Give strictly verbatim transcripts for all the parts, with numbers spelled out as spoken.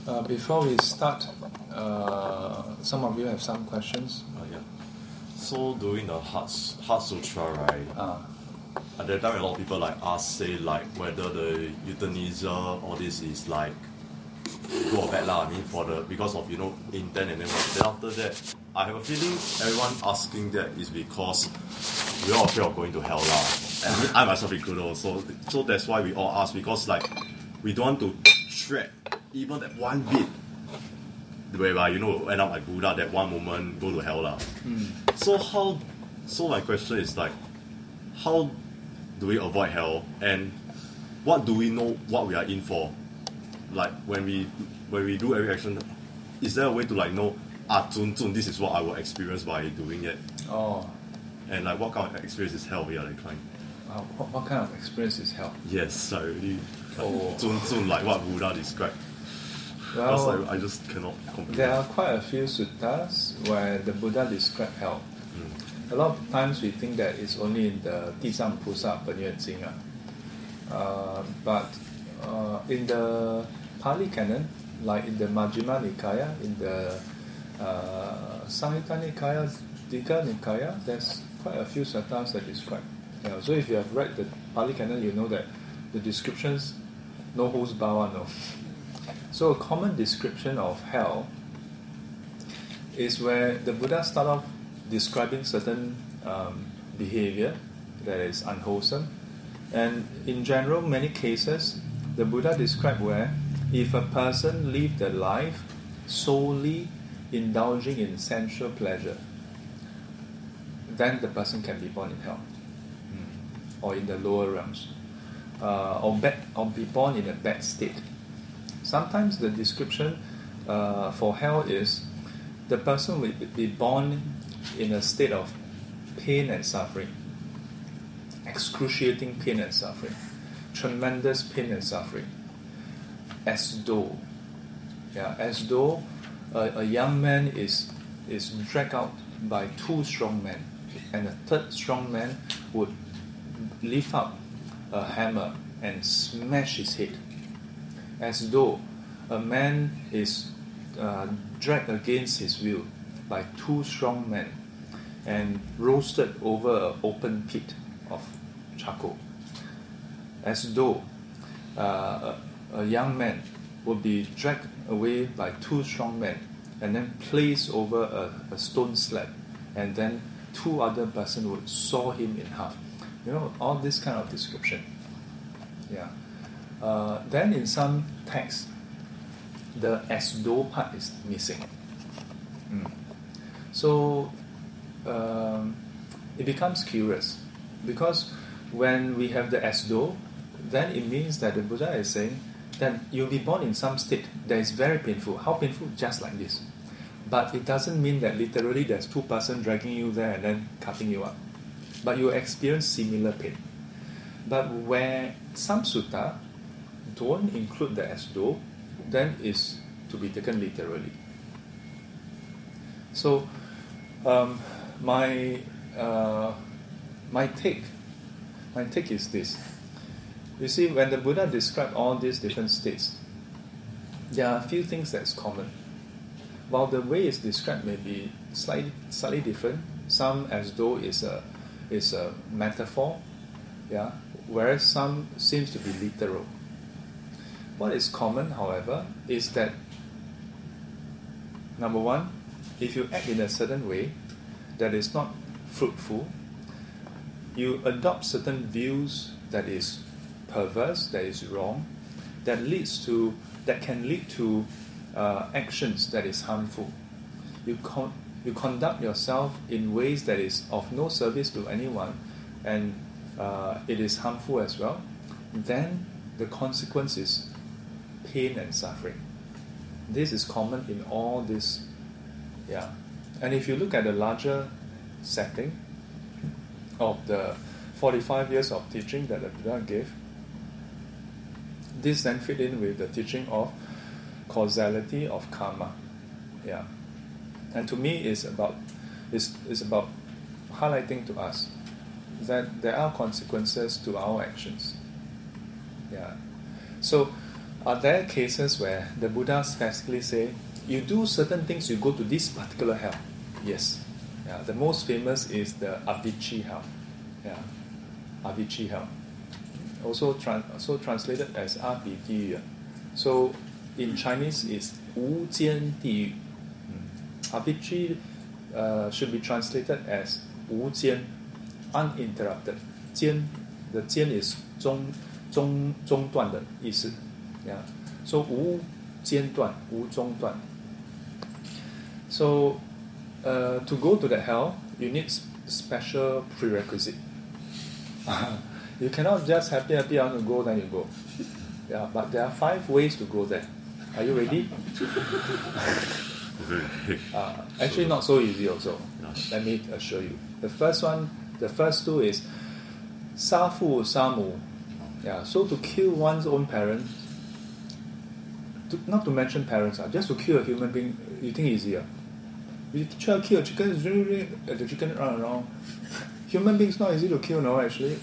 Uh, before we start, uh, some of you have some questions. Uh, yeah. So during the Heart, Heart Sutra, right? Uh, At that time, a lot of people like ask, say like whether the euthanasia, all this is like good or bad lah. I mean, for the because of you know intent and then what. Then after that, I have a feeling everyone asking that is because we all afraid of going to hell lah. And I myself included also. So that's why we all ask, because like we don't want to shred even that one bit whereby you know end up like Buddha that one moment go to hell lah. mm. So how? So my question is like, how do we avoid hell, and what do we know what we are in for? Like when we when we do every action, is there a way to like know ah zun zun this is what I will experience by doing it? Oh, And like what kind of experience is hell? Yeah, that kind. uh, what, what kind of experience is hell? Yes, I really Oh. zun zun like what Buddha described. Because Well, I, I just cannot comprehend. there are quite a few suttas where the Buddha described hell. Mm. A lot of times we think that it's only in the 地藏菩萨本愿经 uh, but uh, in the Pali Canon, like in the Majjhima Nikaya, in the uh, Samhita Nikaya, Digha Nikaya, there's quite a few suttas that describe. Yeah, so if you have read the Pali Canon, you know that the descriptions no holds bar no. So a common description of hell is where the Buddha start off describing certain um, behavior that is unwholesome, and in general, many cases, the Buddha described where if a person live the life solely indulging in sensual pleasure, then the person can be born in hell, mm. or in the lower realms, uh, or bad, or be born in a bad state. Sometimes the description uh, for hell is the person will be born in a state of pain and suffering, excruciating pain and suffering, tremendous pain and suffering, as though, yeah, as though a, a young man is is dragged out by two strong men, and a third strong man would lift up a hammer and smash his head, as though a man is uh, dragged against his will by two strong men and roasted over an open pit of charcoal, as though uh, a, a young man would be dragged away by two strong men and then placed over a, a stone slab, and then two other person would saw him in half. You know, all this kind of description. Yeah. Uh, then in some texts, the as though part is missing. Mm. So um, it becomes curious, because when we have the as though, then it means that the Buddha is saying that you'll be born in some state that is very painful. How painful? Just like this. But it doesn't mean that literally there's two persons dragging you there and then cutting you up. But you experience similar pain. But where some sutta don't include the as though, then is to be taken literally. So um, my uh, my take my take is this. You see, when the Buddha described all these different states, there are a few things that's common. While the way it's described may be slightly slightly different, some as though is a is a metaphor, yeah, whereas some seems to be literal. What is common, however, is that number one, if you act in a certain way that is not fruitful, you adopt certain views that is perverse, that is wrong, that leads to that can lead to uh, actions that is harmful. You con- you conduct yourself in ways that is of no service to anyone, and uh, it is harmful as well. Then the consequence is pain and suffering. This is common in all this, yeah. And if you look at the larger setting of the forty-five years of teaching that the Buddha gave, this then fit in with the teaching of causality of karma, yeah. And to me, it's about it's, it's about highlighting to us that there are consequences to our actions, yeah. So are there cases where the Buddhas basically say, you do certain things, you go to this particular hell? Yes. Yeah, the most famous is the Avicii hell. Yeah, Avicii hell. Also, tran- also translated as 阿鼻地狱. So, in Chinese, it's 无间地狱. Avicii uh, should be translated as 无间, uninterrupted. 间, the 间 is 中中中断的意思. Yeah. So 无间断, 无中断. So uh, to go to the hell, you need special prerequisite. You cannot just happy happy I want to go, then you go. Yeah, but there are five ways to go there. Are you ready? uh, actually, not so easy also. Let me assure you. The first one, the first two is 杀父杀母. Yeah, so to kill one's own parents, to, not to mention parents, uh, just to kill a human being, you think easier? You try to kill a chicken, the chicken run around. Human beings not easy to kill, no, actually.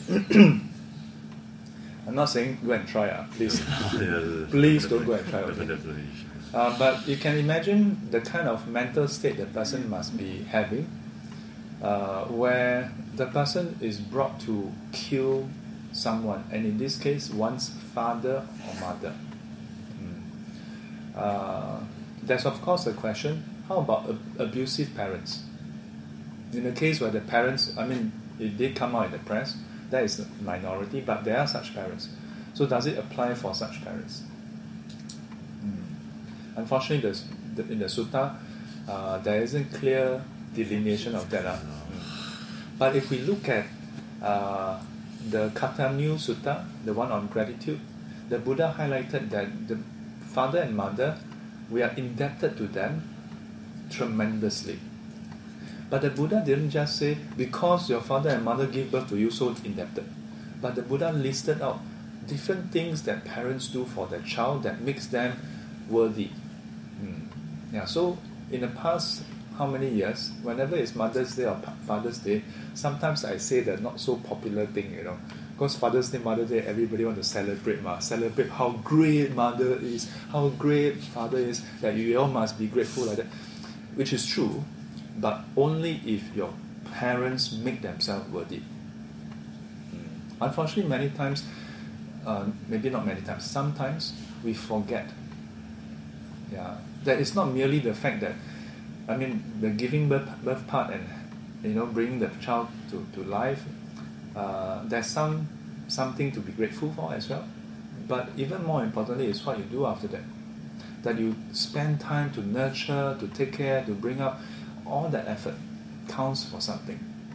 I'm not saying go and try, uh, please. Please don't go and try. Okay? Uh, but you can imagine the kind of mental state the person must be having, uh, where the person is brought to kill someone, and in this case, one's father or mother. Mm. Uh, there's of course the question, how about ab- abusive parents? In the case where the parents, I mean, it did come out in the press, that is a minority, but there are such parents. So does it apply for such parents? Mm. Unfortunately, the, the, in the sutta, uh, there isn't clear delineation of that. Uh. Mm. But if we look at uh, the Katanyu Sutta, the one on gratitude, the Buddha highlighted that the father and mother, we are indebted to them tremendously. But the Buddha didn't just say, because your father and mother give birth to you, so indebted. But the Buddha listed out different things that parents do for their child that makes them worthy. Mm. Yeah, so in the past, how many years, whenever it's Mother's Day or Father's Day, sometimes I say the not so popular thing, you know, because Father's Day, Mother's Day, everybody want to celebrate, ma, celebrate how great mother is, how great father is, that you all must be grateful like that, which is true, but only if your parents make themselves worthy. Mm. Unfortunately, many times, uh, maybe not many times, sometimes we forget. Yeah, that it's not merely the fact that, I mean, the giving birth, birth part and, you know, bringing the child to, to life, uh, there's some something to be grateful for as well. But even more importantly is what you do after that. That you spend time to nurture, to take care, to bring up, all that effort counts for something.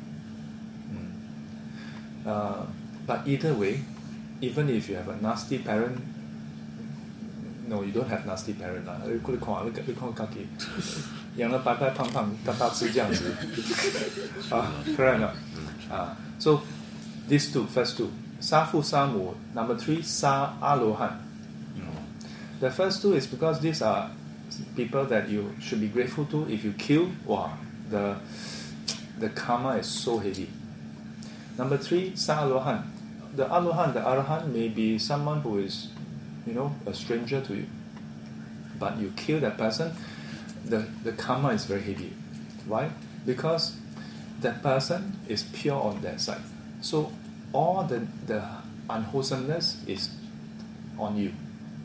Mm. Uh, but either way, even if you have a nasty parent, no, you don't have nasty parent lah. 你看你你看自己，养得白白胖胖，大大只这样子，啊 ，correct 啊，啊 ，so these two, first two, 杀父杀母. Number three, 杀阿罗汉. The first two is because these are people that you should be grateful to. If you kill, wow, the the karma is so heavy. Number three, 杀阿罗汉. The Alohan, the Arahan may be someone who is, you know, a stranger to you. But you kill that person, the, the karma is very heavy. Why? Because that person is pure on their side. So all the, the unwholesomeness is on you.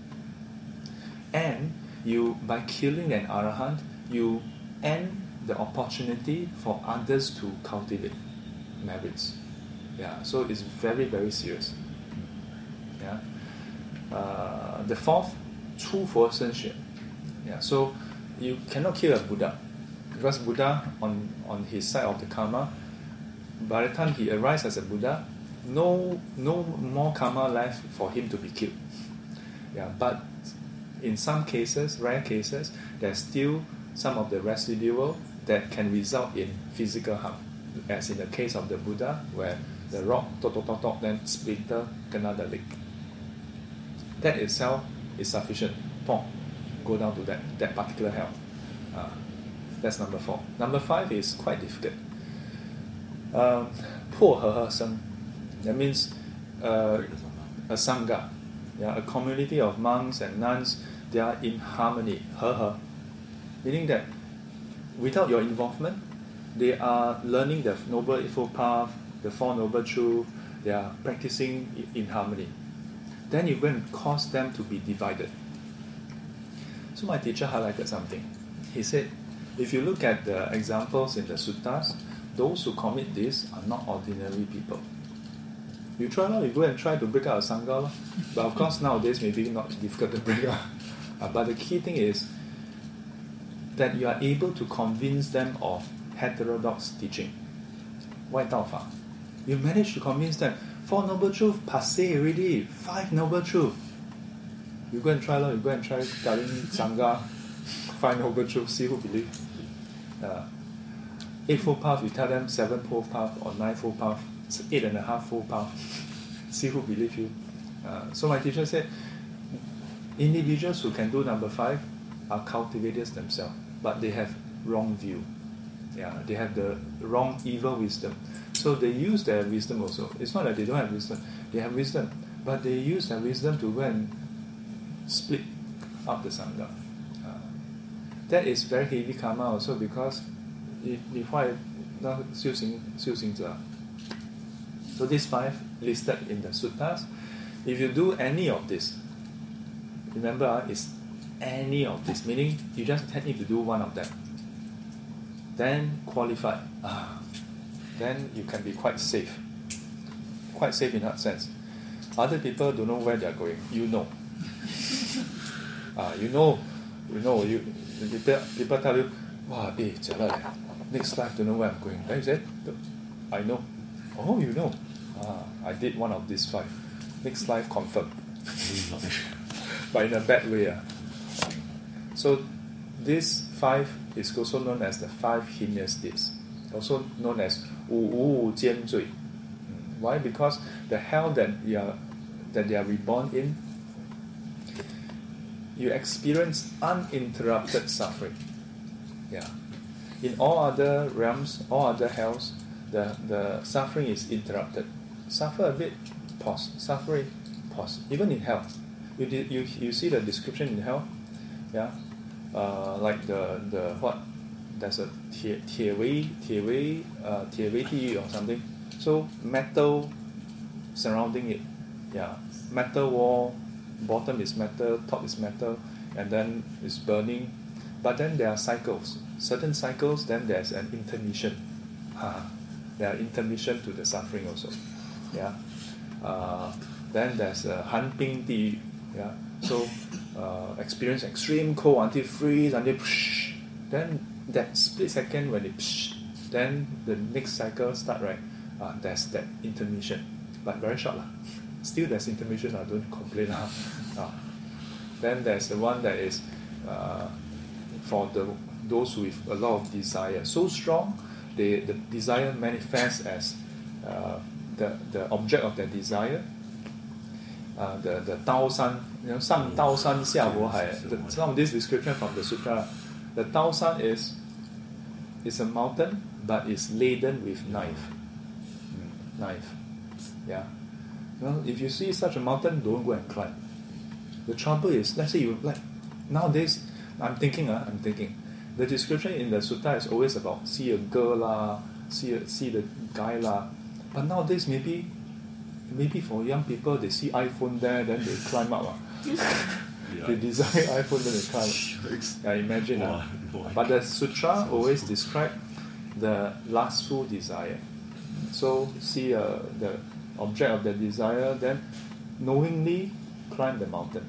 And you, by killing an Arahant, you end the opportunity for others to cultivate merits. Yeah, so it's very, very serious. Yeah. Uh, the fourth, 出佛身血. Yeah, so you cannot kill a Buddha, because Buddha on, on his side of the karma, by the time he arrives as a Buddha, no no more karma left for him to be killed. Yeah, but in some cases, rare cases, there's still some of the residual that can result in physical harm, as in the case of the Buddha, where the rock tok tok tok tok then splinter kena the leg. That itself is sufficient. Pong, go down to that, that particular hell. Uh, that's number four. Number five is quite difficult. Um, 破和合生. That means uh, a sangha. yeah, a community of monks and nuns, they are in harmony, he he, meaning that without your involvement, they are learning the Noble Eightfold Path, the Four Noble Truths, they are practicing in harmony. Then you go and cause them to be divided. So my teacher highlighted something. He said, if you look at the examples in the suttas, those who commit this are not ordinary people. You try now, you go and try to break out a sangha. But of course nowadays maybe not difficult to break out. Uh, but the key thing is that you are able to convince them of heterodox teaching. Why Dao Fa? You manage to convince them, Four Noble Truths, passé already, Five Noble Truths. You go and try now, you go and try telling sangha, Five Noble Truths, see who believe. Uh, Eightfold Path, you tell them Sevenfold Path or Ninefold Path, Eight and a half Fold Path, see who believe you. Uh, so my teacher said, individuals who can do number five are cultivators themselves, but they have wrong view. Yeah, they have the wrong evil wisdom. So they use their wisdom also. It's not that they don't have wisdom. They have wisdom, but they use their wisdom to go and split up the sangha. Uh, that is very heavy karma also, because if if I now修行修行者. So these five listed in the suttas. If you do any of this, remember uh, it's any of this, meaning you just need to do one of them. Then qualify. Ah, then you can be quite safe. Quite safe in that sense. Other people don't know where they are going. You know. ah, you know, you know. You people, people tell you, "Wow, eh, jialat, next life don't know where I'm going." Then you say, "I know." Oh, you know. Ah, I did one of these five. Next life confirmed. But in a bad way. Uh. So this five is also known as the five heinous deeds, also known as Wu Wu Jian Zui. Why? Because the hell that you are, that they are reborn in, you experience uninterrupted suffering. Yeah. In all other realms, all other hells, the, the suffering is interrupted. Suffer a bit, pause. Suffering, pause. Even in hell, you you you see the description in hell, yeah, uh, like the the what? There's a 铁铁围铁围 uh 铁围地狱 or something. So metal surrounding it, yeah, metal wall, bottom is metal, top is metal, and then it's burning. But then there are cycles. Certain cycles, then there's an intermission. Ah, there are intermission to the suffering also. Yeah. Uh, then there's a 寒冰地狱. Yeah. So uh, experience extreme cold until freeze, until psh, then that split second when it psh, then the next cycle start, right? Uh, there's that intermission, but very short lah. Still there's intermission. I don't complain lah. Uh, then there's the one that is uh, for the those with a lot of desire, so strong, they, the desire manifests as uh, the the object of their desire. Uh, the the 刀山, you know, 上刀山下火海. Some of this description from the sutra. The 刀山 is is a mountain, but it's laden with knife. Mm, knife, yeah. Well, if you see such a mountain, don't go and climb. The trouble is, let's say you like nowadays. I'm thinking, uh, I'm thinking. The description in the sutta is always about see a girl lah, see a, see the guy lah. But nowadays maybe maybe for young people they see iPhone there, then they climb up. Uh. Yeah. They design iPhone, then they climb up. I imagine. Uh. But the sutra always describe the lustful desire. So see uh, the object of the desire, then knowingly climb the mountain.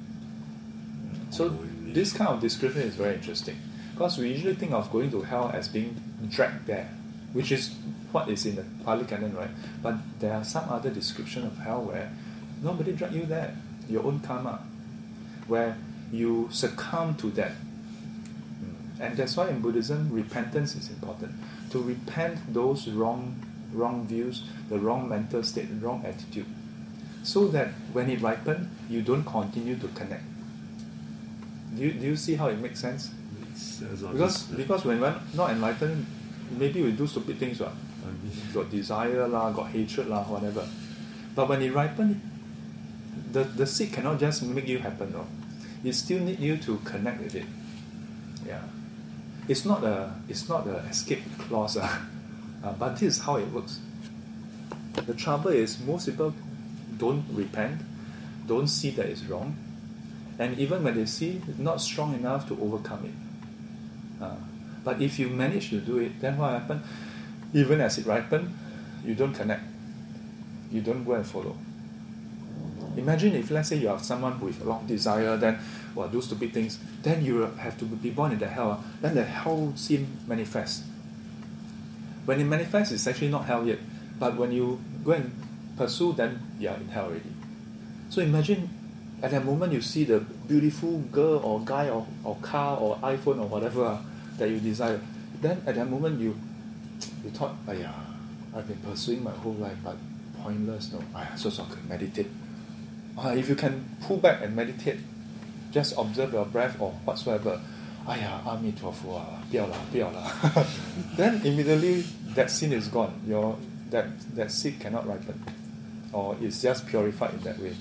So this kind of description is very interesting, because we usually think of going to hell as being dragged there, which is what is in the Pali Canon, right? But there are some other description of hell where nobody drag you there, your own karma, where you succumb to that. And that's why in Buddhism, repentance is important. To repent those wrong wrong views, the wrong mental state, the wrong attitude, so that when it ripens, you don't continue to connect. Do you, do you see how it makes sense? Makes sense. Because because when we're not enlightened, maybe we do stupid things, right? Got desire lah, got hatred lah, whatever. But when it ripens, the, the seed cannot just make you happen, no. It still need you to connect with it. Yeah. It's not a it's not a escape clause, uh, uh, but this is how it works. The trouble is most people don't repent, don't see that it's wrong, and even when they see, not strong enough to overcome it. Uh, but if you manage to do it, then what happens? Even as it ripens, you don't connect. You don't go and follow. Imagine if, let's say, you have someone with a lot of desire, then, well, do stupid things, then you have to be born in the hell. Then the hell scene manifests. When it manifests, it's actually not hell yet. But when you go and pursue, then you're in hell already. So imagine, at that moment, you see the beautiful girl or guy or, or car or iPhone or whatever uh, that you desire. Then at that moment, you you thought, oh yeah, I've been pursuing my whole life, but pointless, no. Ah, so so could meditate. Uh, if you can pull back and meditate, just observe your breath or whatsoever. Aya, ami tuofu, biao la, biao la. Then immediately that sin is gone. Your that that seed cannot ripen, or it's just purified in that way.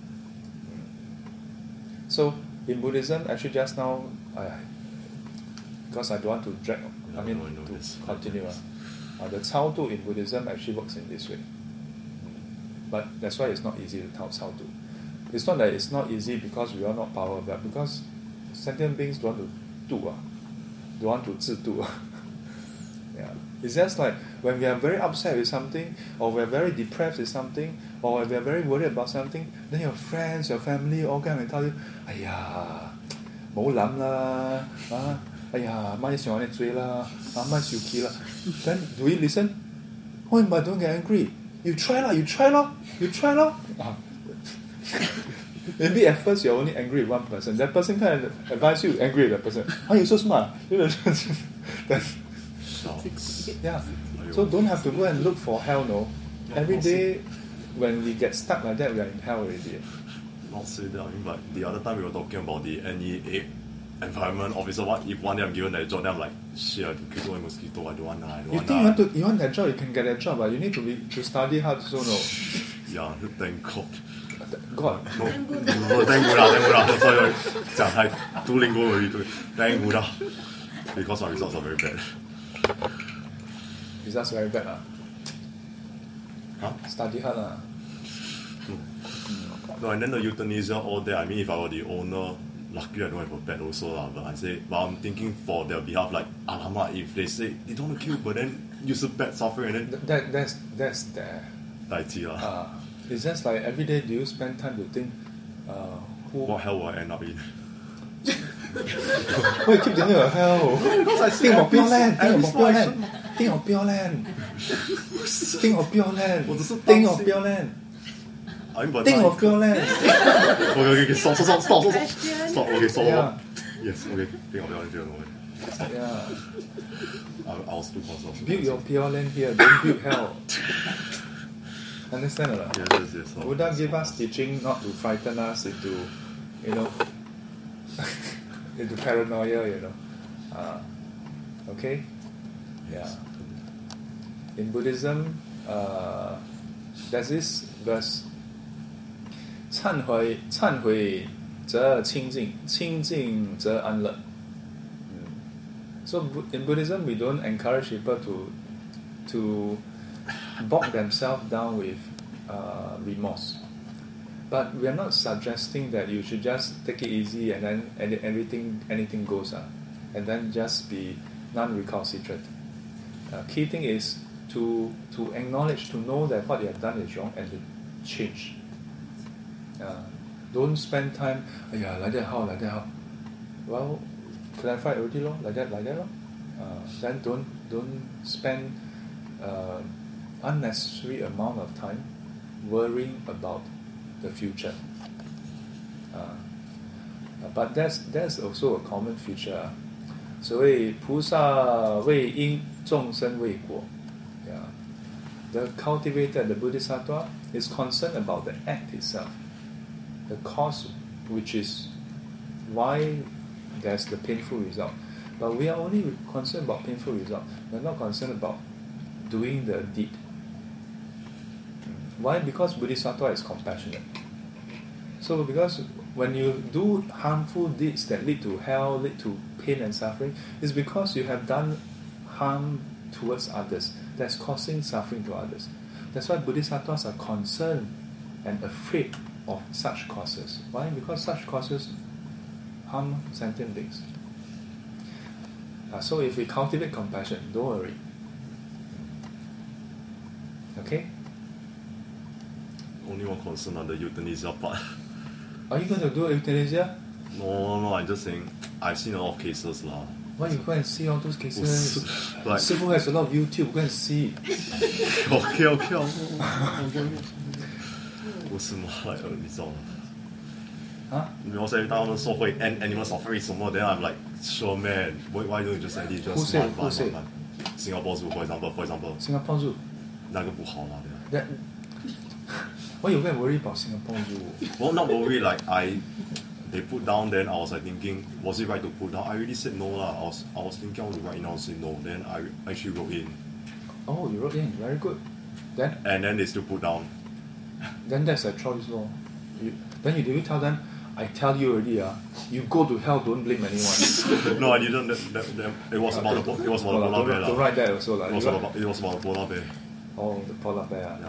So in Buddhism, actually, just now, I, because I don't want to drag. I mean no, no, to yes, continue. yes. Uh, the Cao Tu in Buddhism actually works in this way. But that's why it's not easy to tell Cao Tu. It's not that it's not easy because we are not power, but because sentient beings don't want to do, uh, don't want to 自度. Yeah. It's just like when we are very upset with something, or we are very depressed with something, or we are very worried about something, then your friends, your family all come and tell you, 哎呀，冇諗啦，啊，哎呀，咪上你追啦，啊，咪小氣啦. Then do we listen? Why am I don't get angry? You try lah, you try lah, you try lah. Ah. Maybe at first you're only angry with one person. That person can advise you angry with that person. Oh, you're so smart. then, yeah. So don't have to go and look for hell, no. Every day when we get stuck like that, we are in hell already. Not say that, I mean, but the other time we were talking about the N E A environment officer. What if one day I'm given that job, then I'm like, shit, I can kill a mosquito. I don't want that. I don't You want think that. you want to you want that job, you can get that job, but you need to be to study hard so no. Yeah, thank God. God. No, no, thank Buddha, thank Buddha. Sorry, 讲太 too lingo already. Thank Buddha. Because our results are very bad. Results very bad ah. Huh? Study hard ah. No, and then the euthanasia all there. I mean, if I were the owner, luckily I don't have a pet also lah. But I say, but I'm thinking for their behalf, like, alamak, if they say they don't want to kill, but then use a pet suffering and then Th- that that's that's there. tai chi lah. Uh, it's just like every day do you spend time to think uh, who What hell will I end up in? why you keep thinking of hell? Think of pure land, think of pure land, think of pure land, think of pure land, 我只是 think of pure land, I mean, but think of pure land. okay, okay, okay, stop, stop, stop, stop, stop, stop. Okay, stop. Yeah. Yes, okay. Think of your land. Yeah. I, I was too concerned. Build your pure land here, don't build hell. Understand or not? Yes, yes, yes. Oh, Buddha gave us teaching not to frighten us into, you know, into paranoia, you know. Uh, okay? Yeah. In Buddhism, uh, there's this verse, 忏悔忏悔则清净，清净则安乐. So in Buddhism, we don't encourage people to to bog themselves down with uh, remorse. But we are not suggesting that you should just take it easy and then and everything anything goes uh, and then just be non-recalcitrant. Uh, key thing is to to acknowledge, to know that what you have done is wrong and to change. Uh, don't spend time, yeah, like that how, like that how. Well, clarify already lor, like that, like that lor. Uh, then don't don't spend uh, unnecessary amount of time worrying about the future. Uh, but that's that's also a common feature. 所谓菩萨为因，众生为果. Yeah. The cultivator, the Bodhisattva, is concerned about the act itself, the cause, which is why there's the painful result. But we are only concerned about painful result. We're not concerned about doing the deed. Why? Because Bodhisattva is compassionate. So because when you do harmful deeds that lead to hell, lead to pain and suffering, it's because you have done harm towards others that's causing suffering to others. That's why Bodhisattvas are concerned and afraid of such causes. Why? Because such causes harm sentient beings. Uh, so if we cultivate compassion, don't worry. Okay? Only one concern on the euthanasia part. Are you going to do euthanasia? No, no, I'm just saying, I've seen a lot of cases lah. Why you go and see all those cases? Like, Sifu has a lot of YouTube, go and see. okay, okay, okay. 不是嘛，你知道吗？ Huh? Because every time 他们说会 end animal suffering 什么 then I'm like, sure man, why, why don't you just end it just Who said? one, Who one, said? one, one. Singapore Zoo, for example, for example, Singapore Zoo. 那个不好啦，对吧？ That, why you go and worry about Singapore Zoo? Well, not worry, like I, they put down, then I was like thinking, was it right to put down? I already said no lah. I was, I was thinking I was right now, say no. Then I actually wrote in. Oh, you wrote in, very good. Then, And then they still put down. then that's a choice law. You, then you did you tell them, I tell you already, uh, you go to hell, don't blame anyone. No, I didn't. That, that, that, it was about the, it was about the Oh, polar bear don't, don't lah. write that also. Like, It was you write- about, it was about the polar bear. Oh, the polar bear. Yeah.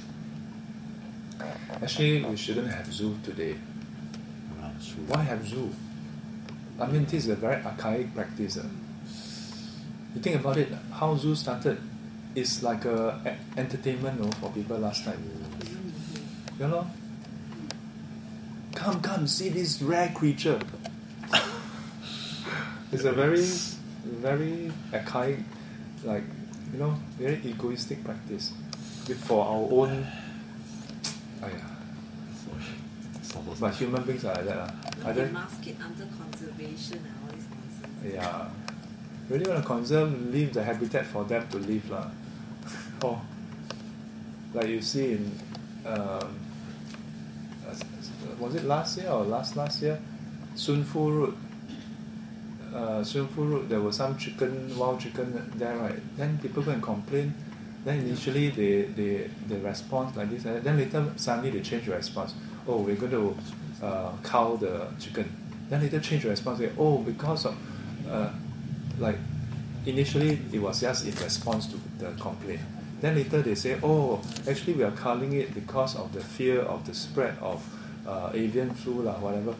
Actually, we shouldn't have zoo today. Yeah, true. Why have zoo? I mean, this is a very archaic practice. Uh. You think about it, how zoo started, it's like a, a entertainment no, for people last time. You know? Come, come, see this rare creature. It's a very, very archaic, like, you know, very egoistic practice for our own. Ayah. But human beings are like that. Uh. But they mask it under conservation and all this nonsense. Yeah. Really want to conserve, leave the habitat for them to live. La. Oh. Like you see in, um, was it last year or last last year? Sun Fu Road. Uh, Sun Fu Road, there was some chicken, wild chicken there, right? Then people go and complain. Then initially they, they, they respond like this. Then later suddenly they change the response. Oh, we're going to uh, cull the chicken. Then later change the response. Say, oh, because of, uh, like, initially it was just in response to the complaint. Then later they say, oh, actually we are culling it because of the fear of the spread of uh, avian flu, lah, whatever.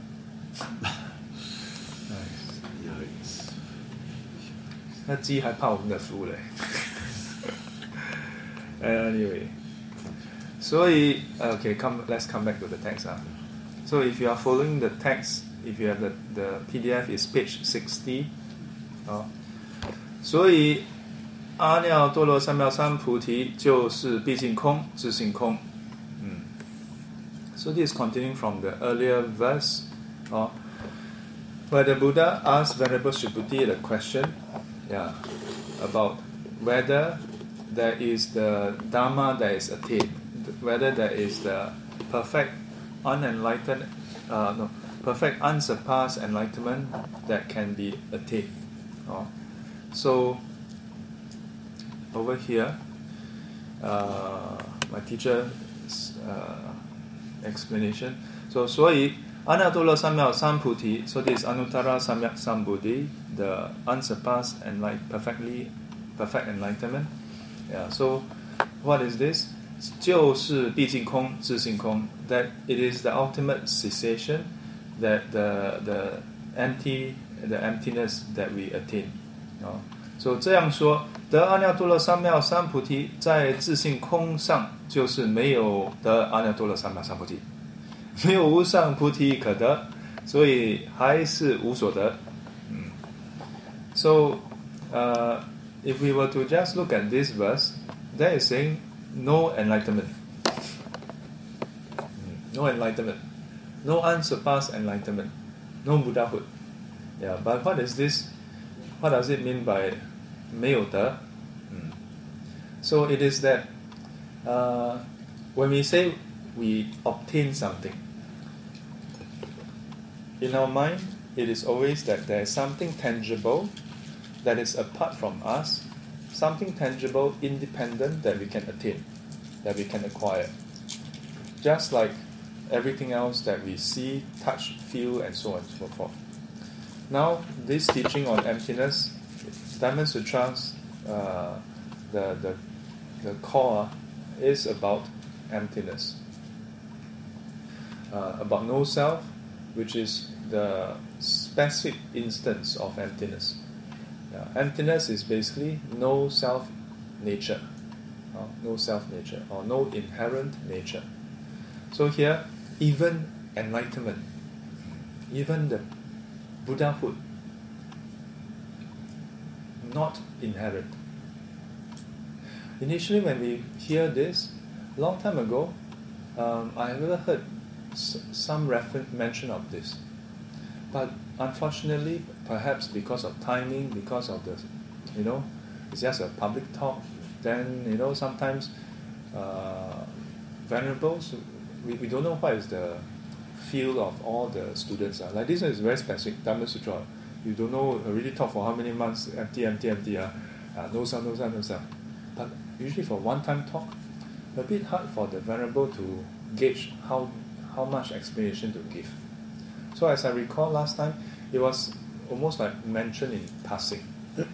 Nice. Yikes. 那鸡还怕我们的 flu 嘞。Anyway, so okay, come. Let's come back to the text. Huh? So if you are following the text, if you have the the P D F is page sixty. 好，所以阿耨多罗三藐三菩提就是毕竟空，自性空。嗯。So this is continuing from the earlier verse, uh, where the Buddha asked Venerable Subhuti the question, yeah, about whether there is the Dharma that is attained, whether there is the perfect unenlightened, uh, no, perfect unsurpassed enlightenment that can be attained. Uh, so over here, uh, my teacher's uh, explanation. So, 所以阿耨多罗三藐三菩提, so this is Anuttara Samyak Sambuddhi, the unsurpassed and like perfectly perfect enlightenment. Yeah, so what is this? 就是毕竟空，自性空. That it is the ultimate cessation, that the the empty the emptiness that we attain. Uh, so 这样说，得阿耨多罗三藐三菩提，在自性空上就是没有得阿耨多罗三藐三菩提，没有无上菩提可得，所以还是无所得。嗯 So, uh, if we were to just look at this verse, that is saying no enlightenment. No enlightenment. No unsurpassed enlightenment. No Buddhahood. Yeah, but what is this? What does it mean by 没有得? Mm. So it is that uh, when we say we obtain something, in our mind, it is always that there is something tangible that is apart from us, something tangible, independent that we can attain, that we can acquire. Just like everything else that we see, touch, feel, and so on and so forth. Now, this teaching on emptiness, Diamond Sutras, uh, the, the, the core is about emptiness. Uh, about no self, which is the specific instance of emptiness. Yeah, emptiness is basically no self nature, uh, no self nature, or no inherent nature. So here, even enlightenment, even the Buddhahood, not inherent. Initially, when we hear this, long time ago, um, I never heard s- some refer- mention of this. But unfortunately, perhaps because of timing, because of the, you know, it's just a public talk, then, you know, sometimes uh, venerables, we, we don't know what is the feel of all the students. Uh. Like this one is very specific, Dhamma Sutra. You don't know, already talk for how many months, empty, empty, empty, uh, uh, no sound, no sound, no sound. But usually for one-time talk, a bit hard for the venerable to gauge how how much explanation to give. So as I recall last time, it was almost like mentioned in passing.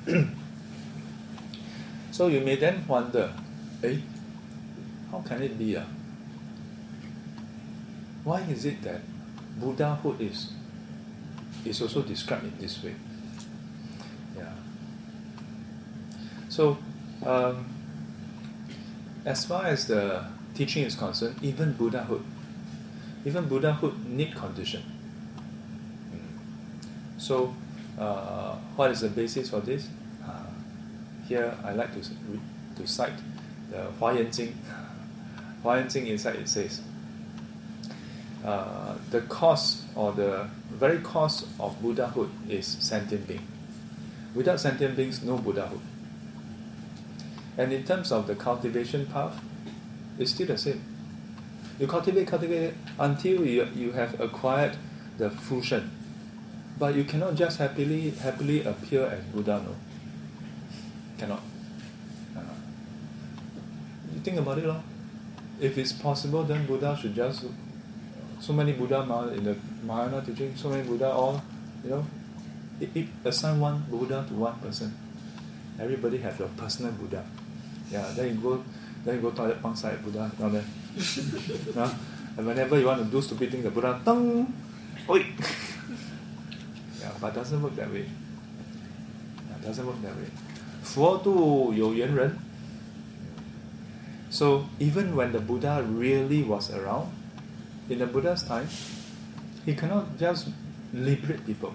So you may then wonder, eh, how can it be? Uh? Why is it that Buddhahood is, is also described in this way? Yeah. So, um, as far as the teaching is concerned, even Buddhahood, even Buddhahood need condition. So, uh, what is the basis for this? Uh, here, I like to to cite the Huayan Jing. Huayan Jing inside it says, uh, the cause or the very cause of Buddhahood is sentient being. Without sentient beings, no Buddhahood. And in terms of the cultivation path, it's still the same. You cultivate, cultivate it until you, you have acquired the fruition. But you cannot just happily happily appear as Buddha, no. Cannot. Uh, you think about it, lor. If it's possible, then Buddha should just, so many Buddha in the Mahayana teaching, so many Buddha all, you know, it, it assign one Buddha to one person. Everybody have your personal Buddha. Yeah, then you go, then you go toilet pangsai Buddha down there. uh, and whenever you want to do stupid things, the Buddha, tong, oi. Yeah, but it doesn't work that way. It doesn't work that way. 佛度有缘人. So even when the Buddha really was around, in the Buddha's time, he cannot just liberate people.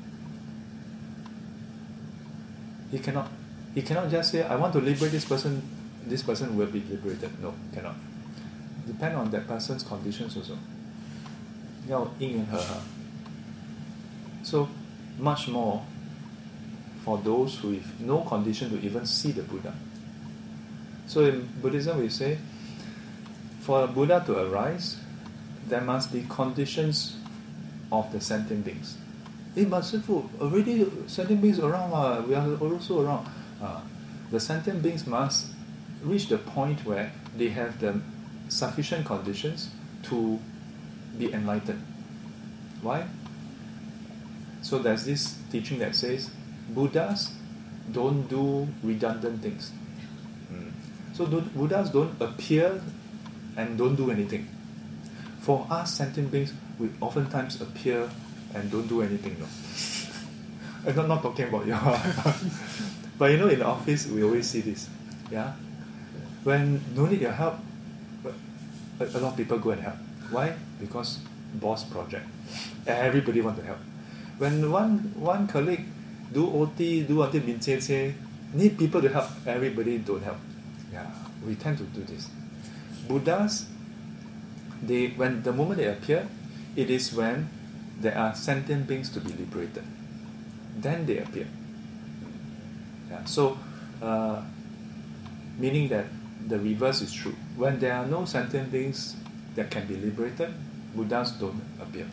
He cannot. He cannot just say, I want to liberate this person, this person will be liberated. No, cannot. Depend on that person's conditions also. 要因缘和合. So, much more for those who have no condition to even see the Buddha. So in Buddhism we say, for a Buddha to arise, there must be conditions of the sentient beings. Eh, but Sifu, already sentient beings around, uh, we are also around. Uh, the sentient beings must reach the point where they have the sufficient conditions to be enlightened. Why? So there's this teaching that says Buddhas don't do redundant things. Mm. So do, Buddhas don't appear and don't do anything. For us sentient beings, we oftentimes appear and don't do anything. No, I'm not, not talking about you. But you know, in the office, we always see this. Yeah, when no need your help, a, a lot of people go and help. Why? Because boss project. Everybody want to help. When one one colleague do O T, do until min che che, need people to help, everybody don't help. Yeah, we tend to do this. Buddhas, they when the moment they appear, it is when there are sentient beings to be liberated. Then they appear. Yeah, so, uh, meaning that the reverse is true. When there are no sentient beings that can be liberated, Buddhas don't appear.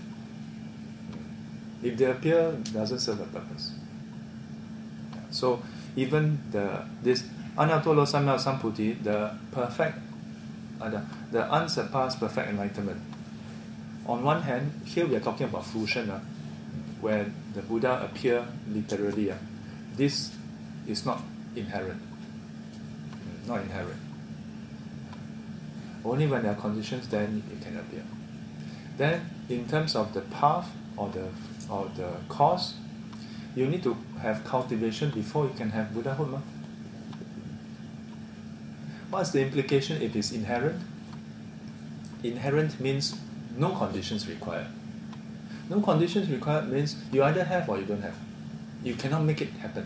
If they appear, it doesn't serve a purpose. Yeah, so even the this Anatolo Samya Samputi, the perfect, uh, the, the unsurpassed perfect enlightenment, on one hand, here we are talking about fruition, uh, where the Buddha appear literally. Uh, this is not inherent. Not inherent. Only when there are conditions, then it can appear. Then, in terms of the path or the or the cause, you need to have cultivation before you can have Buddhahood. Ma? What's the implication if it's inherent? Inherent means no conditions required. No conditions required means you either have or you don't have. You cannot make it happen.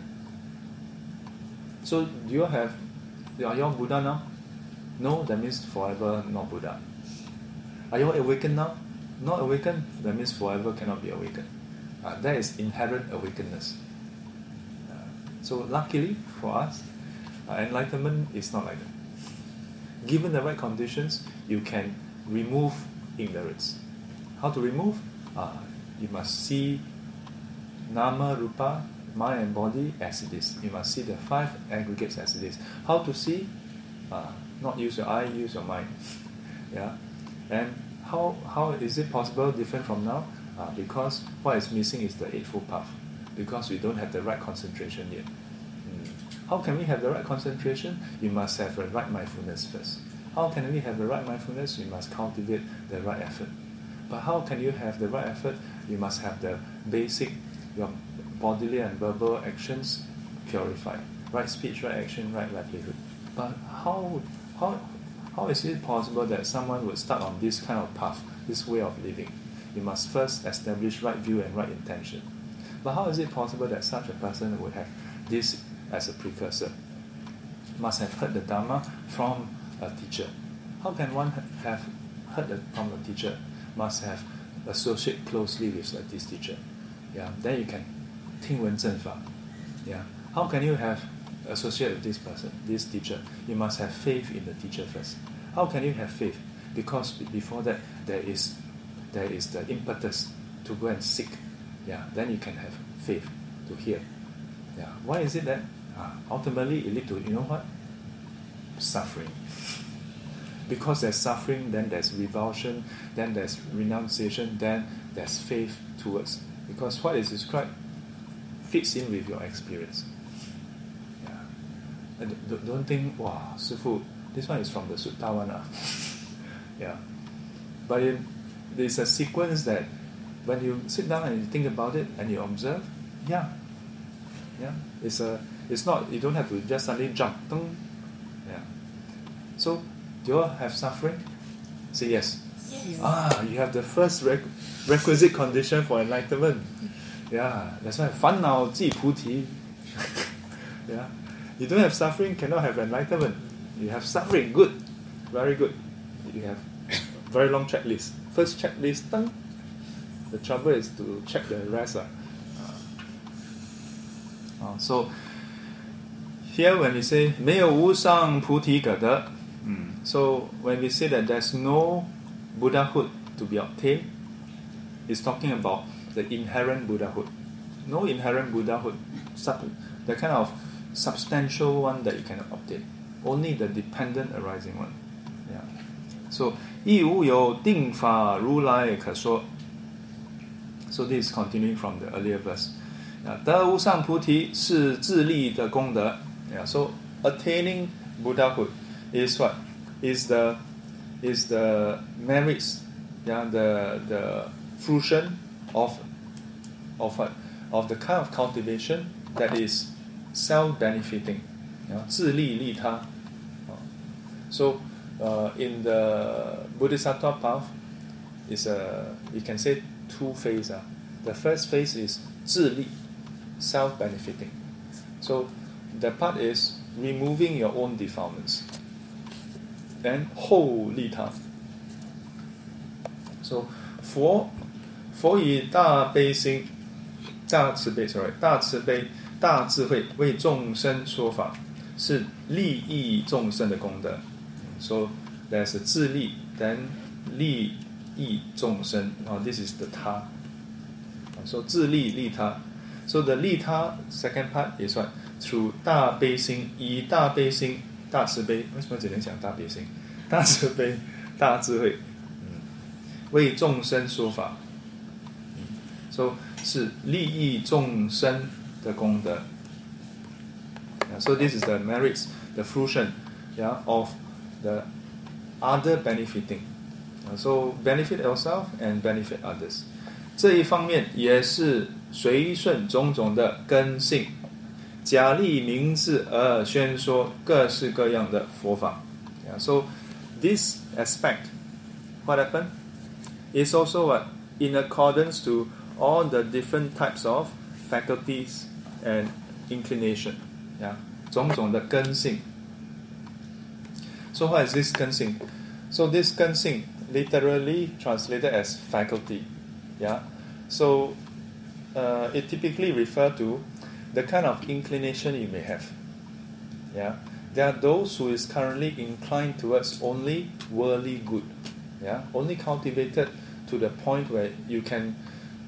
So, do you have, are you all Buddha now? No, that means forever not Buddha. Are you all awakened now? Not awakened, that means forever cannot be awakened. Uh, that is inherent awakenedness. Uh, so luckily for us, uh, enlightenment is not like that. Given the right conditions, you can remove ignorance. How to remove? Uh, you must see nama, rupa, mind and body as it is. You must see the five aggregates as it is. How to see? Uh, not use your eye, use your mind. Yeah, and how how is it possible different from now? Uh, because what is missing is the Eightfold Path. Because we don't have the right concentration yet. Mm. How can we have the right concentration? You must have the right mindfulness first. How can we have the right mindfulness? You must cultivate the right effort. But how can you have the right effort? You must have the basic, your bodily and verbal actions purified. Right speech, right action, right livelihood. But how how how is it possible that someone would start on this kind of path, this way of living? You must first establish right view and right intention. But how is it possible that such a person would have this as a precursor? Must have heard the Dharma from a teacher. How can one have heard it from a teacher? Must have associated closely with this teacher. Yeah, then you can 听闻正法. Yeah. How can you have associate with this person, this teacher? You must have faith in the teacher first. How can you have faith? Because before that there is there is the impetus to go and seek. Yeah, then you can have faith to hear. Yeah. Why is it that uh, ultimately it leads to, you know what? Suffering. Because there's suffering, then there's revulsion, then there's renunciation, then there's faith towards. Because what is described fits in with your experience. Yeah. And don't think, wow, Sifu, this one is from the Sutta one. Ah. Yeah. But it, there's a sequence that when you sit down and you think about it and you observe, yeah. Yeah. It's a it's not, you don't have to just suddenly jump. Yeah. So do you all have suffering? Say yes. Yes. Ah, you have the first req- requisite condition for enlightenment. Yeah, that's why 烦恼即菩提. Yeah, you don't have suffering, cannot have enlightenment. You have suffering, good, very good. You have very long checklist. First checklist, done. The trouble is to check the rest. Uh. Uh, so here when we say 没有无上菩提可得, mm, so when we say that there's no Buddhahood to be obtained, it's talking about the inherent Buddhahood. No inherent Buddhahood, sub, the kind of substantial one that you can obtain. Only the dependent arising one. Yeah. So 亦无有定法如来可说. So this is continuing from the earlier verse. 得无上菩提是自利的功德. Yeah, so attaining Buddhahood is what? Is the is the merits, yeah, the the fruition of of what? Of the kind of cultivation that is self-benefiting. Yeah, 自利利他. So uh, in the Bodhisattva path, is a you can say two phases. Uh. The first phase is 自利, self-benefiting. So the part is removing your own defilements. Then 后利他. So 佛佛以大悲心, 大慈悲 sorry 大慈悲大智慧为众生说法，是利益众生的功德。So there's a 自利 then 利益众生. Oh, this is the 他. So 自利利他. So the 利他 second part is what? Through 大悲心, 以大悲心大慈悲. 为什么只能讲大悲心？大慈悲大智慧. 为众生说法。So 是利益众生的功德。Yeah, so this is the merits, the fruition, yeah, of the other benefiting. Uh, so benefit yourself and benefit others. 这一方面也是随顺种种的根性，假立名字而宣说各式各样的佛法。Yeah, so this aspect, what happened, is also what, in accordance to all the different types of faculties and inclination. Yeah, 种种的根性。So what is this 根性? So this 根性 literally translated as faculty. Yeah, so uh, it typically refers to the kind of inclination you may have. Yeah, there are those who is currently inclined towards only worldly good. Yeah, only cultivated to the point where you can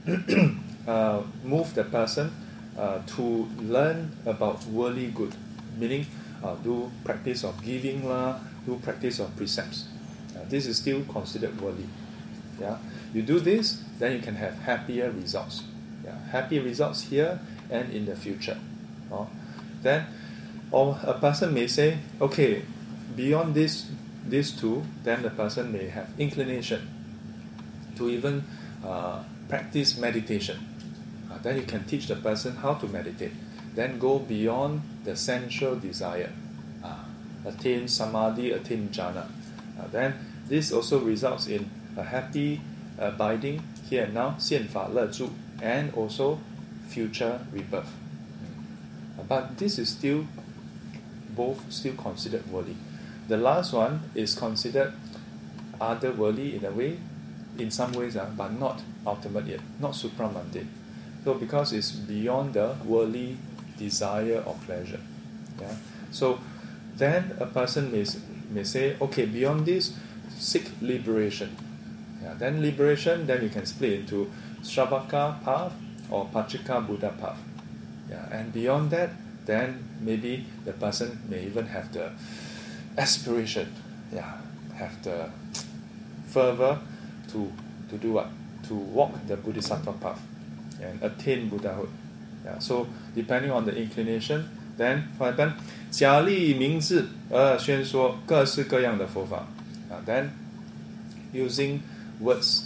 uh, move the person uh, to learn about worldly good, meaning uh, do practice of giving lah, do practice of precepts. Uh, this is still considered worldly. Yeah, you do this, then you can have happier results. Yeah, happy results here and in the future. Uh, then, or a person may say, okay, beyond this, these two, then the person may have inclination to even uh, practice meditation. Uh, then you can teach the person how to meditate. Then go beyond the sensual desire. Uh, attain samadhi, attain jhana. Uh, then this also results in a happy abiding here and now, 现法乐住, and also future rebirth. Uh, but this is still, both still considered worldly. The last one is considered otherworldly in a way, in some ways, uh, but not ultimate yet, not supramundane. So because it's beyond the worldly desire or pleasure. Yeah. So then a person may, may say, okay, beyond this, seek liberation. Yeah. Then liberation, then you can split into Shravaka path or Pachika Buddha path. Yeah. And beyond that, then maybe the person may even have the aspiration, yeah, have the fervor to to do what? To walk the Bodhisattva path and attain Buddhahood. Yeah, so depending on the inclination, then what happened? 假立名字而宣说各式各样的佛法. Uh, then using words.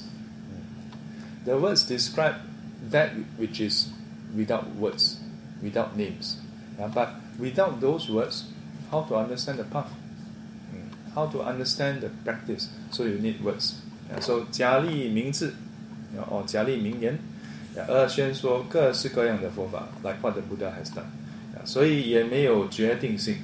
The words describe that which is without words, without names. Yeah, but without those words, how to understand the path? How to understand the practice? So you need words. Yeah, so 假立名字 or 假立名言 而宣说各式各样的佛法 like what the Buddha has done. Yeah, 所以也没有决定性.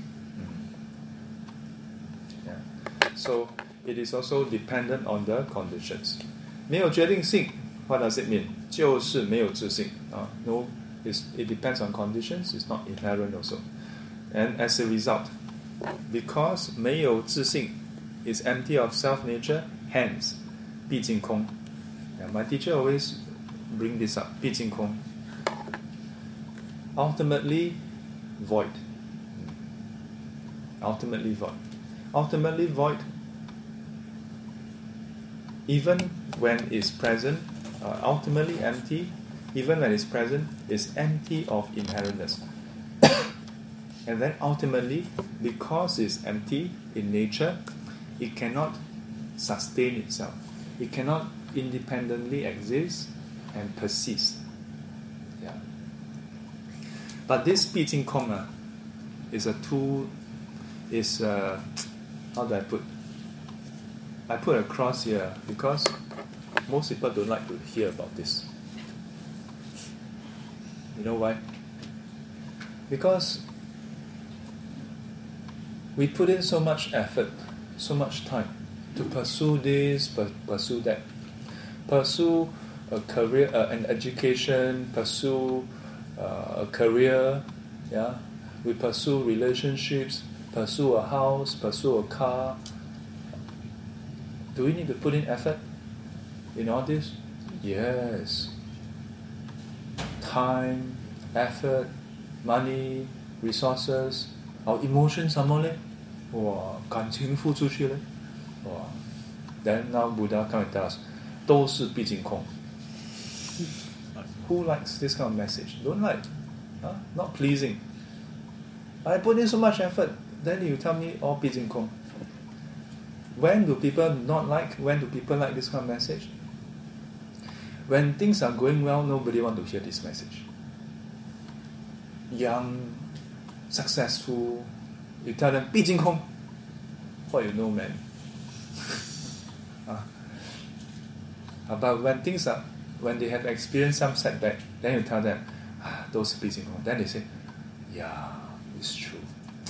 Yeah. So it is also dependent on the conditions. 没有决定性 what does it mean? 就是没有自性. Uh, no, it's, it depends on conditions. It's not inherent also. And as a result, because 没有自性 is empty of self-nature, hence 毕竟空. Yeah, my teacher always bring this up, 毕竟空. Ultimately void. Ultimately void. Ultimately void, even when it's present, uh, ultimately empty, even when it's present, is empty of inherentness. And then ultimately, because it's empty in nature, it cannot sustain itself. It cannot independently exist and persist. Yeah. But this 毕竟空 uh, is a tool, is uh, how do I put? I put a cross here because most people don't like to hear about this. You know why? Because we put in so much effort, so much time to pursue this, pursue that, pursue a career, uh, an education, pursue uh, a career, yeah. We pursue relationships, pursue a house, pursue a car. Do we need to put in effort in all this? Yes. Time, effort, money, resources, our emotions some more. 哇，感情付出去了，哇 Then now Buddha come and tell us, 都是毕竟空。Who likes this kind of message? Don't like. Huh? Not pleasing. I put in so much effort. Then you tell me all 毕竟空. When do people not like? When do people like this kind of message? When things are going well, nobody want to hear this message. Young, successful, you tell them 毕竟空. What you know, man? uh, but when things are, when they have experienced some setback, then you tell them, ah, 都是毕竟空. Then they say, yeah, it's true.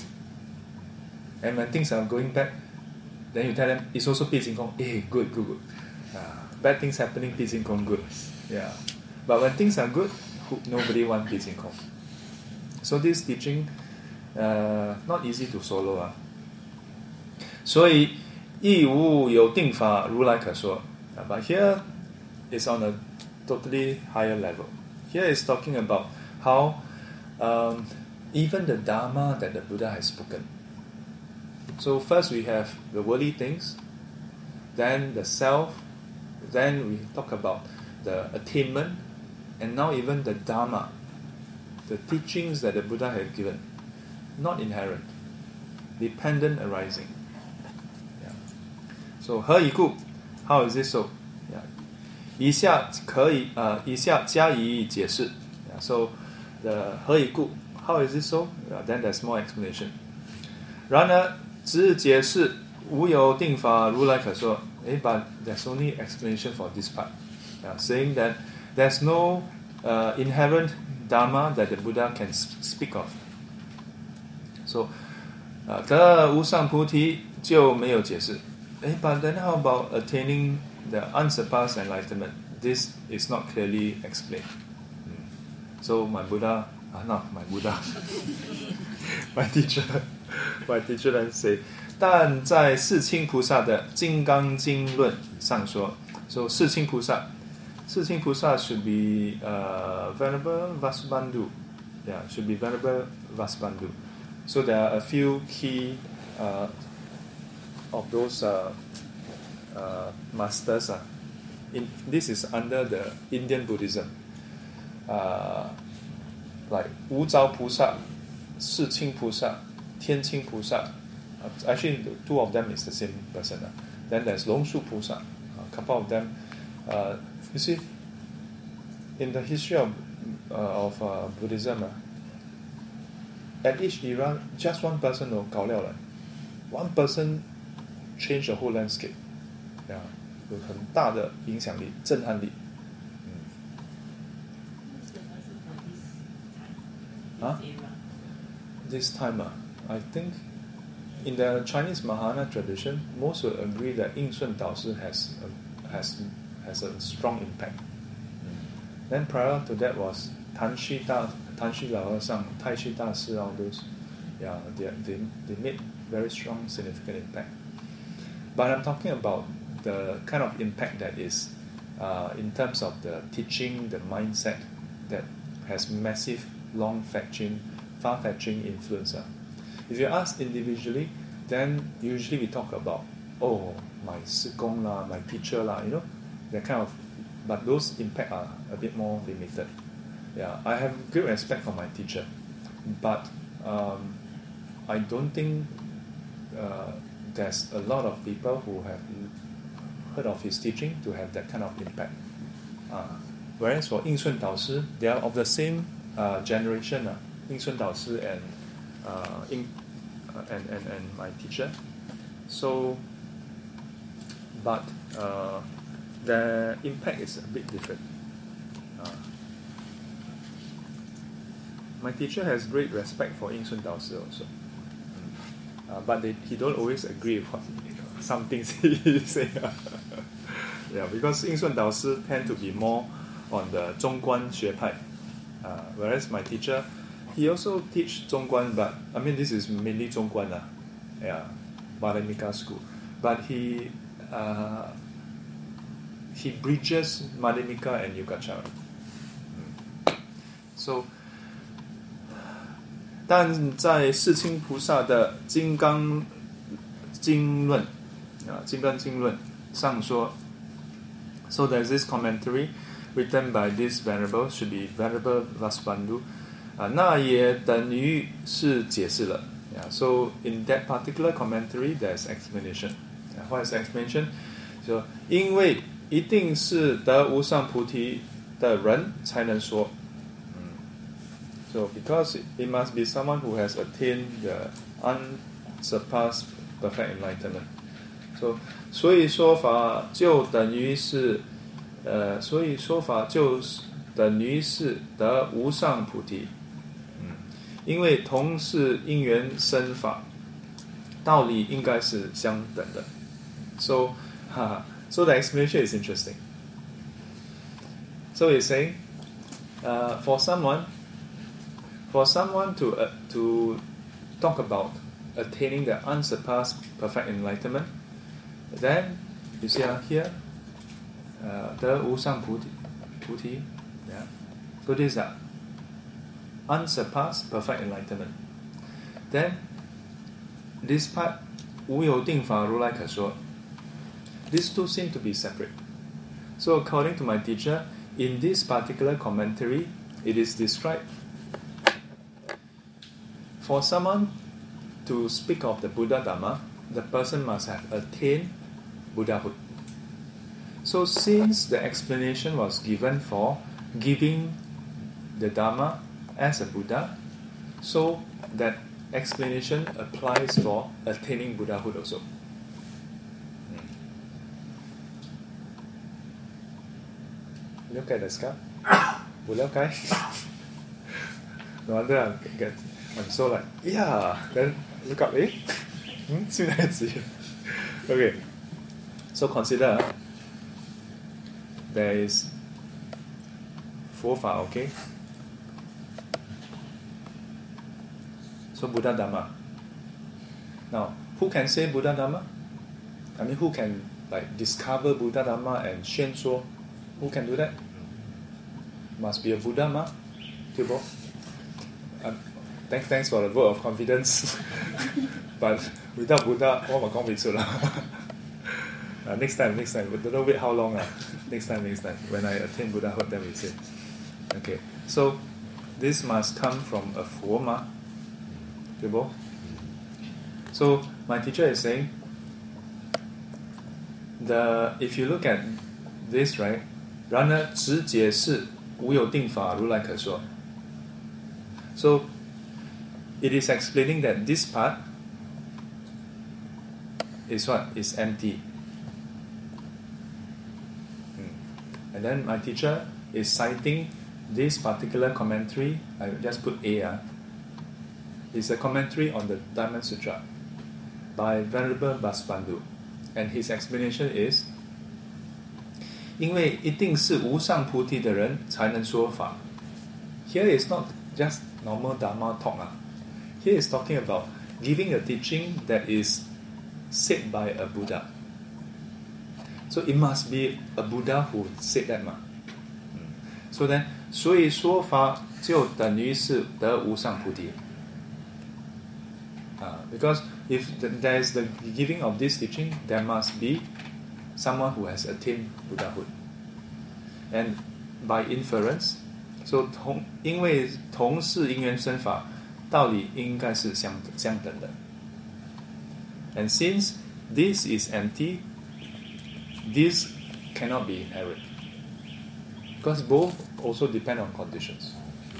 And when things are going back, then you tell them it's also 毕竟空. Hey, good, good, good. Uh, bad things happening, 毕竟空, good. Yeah. But when things are good, who, nobody wants 毕竟空. So this teaching, uh, not easy to swallow. Uh. 所以亦无有定法，如来可说. Uh, but here is on a totally higher level. Here is talking about how um, even the Dharma that the Buddha has spoken. So first we have the worldly things, then the self, then we talk about the attainment, and now even the Dharma, the teachings that the Buddha had given, not inherent, dependent arising. Yeah. So 何以故? How is this so? Yeah. 以下可以, uh, 以下加以解释. Yeah. So the 何以故, how is this so? Yeah, then there's more explanation. 然而只解释无有定法如来可说. Eh, but there's only explanation for this part. Yeah, saying that there's no uh, inherent Dharma that the Buddha can speak of. So, 得无上菩提就没有解释. Eh, but then how about attaining the unsurpassed enlightenment? This is not clearly explained. So my Buddha, ah, not my Buddha, my teacher, my teacher then say, 但在世亲菩萨的金刚经论上说, so 世亲菩萨, 世亲菩萨 should be uh, Venerable Vasubandhu. Yeah, should be Venerable Vasubandhu. So there are a few key uh, of those uh, uh, masters. Uh. In, this is under the Indian Buddhism. Uh, like 无着菩萨, 世亲菩萨, 天亲菩萨. Uh, actually, the two of them is the same person. Uh. Then there's Long Su Pusa. A couple of them. Uh, you see, in the history of uh, of uh, Buddhism, uh, at each era, just one person will 搞了了. One person changed the whole landscape. Yeah, 有很大的影响力、震撼力。嗯。啊 ？This time, uh, I think. In the Chinese Mahayana tradition, most will agree that 应顺导师 has a, has has a strong impact. Mm. Then prior to that was 谭旭大谭旭老和尚、太虚大师 all those. Yeah, they, they they made very strong, significant impact. But I'm talking about the kind of impact that is uh, in terms of the teaching, the mindset that has massive, long-fetching, far-fetching influence. Uh. If you ask individually, then usually we talk about, oh, my 师公 lah, my teacher lah, you know, that kind of, but those impact are a bit more limited. Yeah, I have great respect for my teacher, but um, I don't think uh, there's a lot of people who have heard of his teaching to have that kind of impact. Uh, whereas for 应顺导师, they are of the same uh, generation, uh, 应顺导师 and Uh, in, uh, and, and, and my teacher. So, but uh, the impact is a bit different. Uh, my teacher has great respect for 应顺导师 also. Uh, but they, he don't always agree with what, you know, some things he say. Yeah, because 应顺导师 tend to be more on the 中观学派, uh, whereas my teacher, he also teach 中观, but I mean this is mainly 中观 lah, yeah, Madhyamika school. But he uh, he bridges Madhyamika and Yogacara. So, 但在世亲菩萨的金刚经论啊，金刚经论上说， So there's this commentary written by this venerable, should be Venerable Vasubandhu. 啊，那也等于是解释了。Yeah, so in that particular commentary, there's explanation. Yeah, what is the explanation? So 因为一定是得无上菩提的人才能说。So because it must be someone who has attained the unsurpassed perfect enlightenment. So 所以说法就等于是，呃，所以说法就等于是得无上菩提。嗯，因为同是因缘生法，道理应该是相等的。So, haha, so the explanation is interesting. So he's saying, uh, for someone, for someone to uh, to talk about attaining the unsurpassed perfect enlightenment, then you see uh, here, uh, the Usang Puti, Puti, yeah. So this is that unsurpassed perfect enlightenment. Then this part, 无有定法如来可说. These two seem to be separate. So according to my teacher, in this particular commentary, it is described for someone to speak of the Buddha Dhamma, the person must have attained Buddhahood. So since the explanation was given for giving the Dhamma as a Buddha, so that explanation applies for attaining Buddhahood also. Look at the sky. 無了解 No wonder I'm, get, I'm so like, yeah, then look up, eh? Hmm? 現在字 Okay, so consider there is 佛法, okay? So Buddha Dhamma. Now, who can say Buddha Dhamma? I mean, who can like discover Buddha Dhamma and 宣说? Who can do that? Must be a Buddha, ma? Tibo? Um, thanks, thanks for the vote of confidence. But without Buddha, what am I going to uh, Next time, next time. But don't wait how long. Uh. Next time, next time. When I attain Buddhahood, then we say. Okay. So, this must come from a Fu ma. Tibo? So, my teacher is saying, the if you look at this, right? 然而只解释无有定法如来可说. So it is explaining that this part is what? Is empty. Hmm. And then my teacher is citing this particular commentary. I just put A. Uh, it's a commentary on the Diamond Sutra by Venerable Vasubandhu. And his explanation is, 因为一定是无上菩提的人才能说法. Here is not just normal Dharma talk. Uh. Here is talking about giving a teaching that is said by a Buddha. So it must be a Buddha who said that. Uh. So then, 所以说法就等于是得无上菩提. Uh, because if there is the giving of this teaching, there must be someone who has attained Buddhahood. And by inference, so 同因为同是因缘生法，道理应该是相相等的. And since this is empty, this cannot be inherent. Because both also depend on conditions.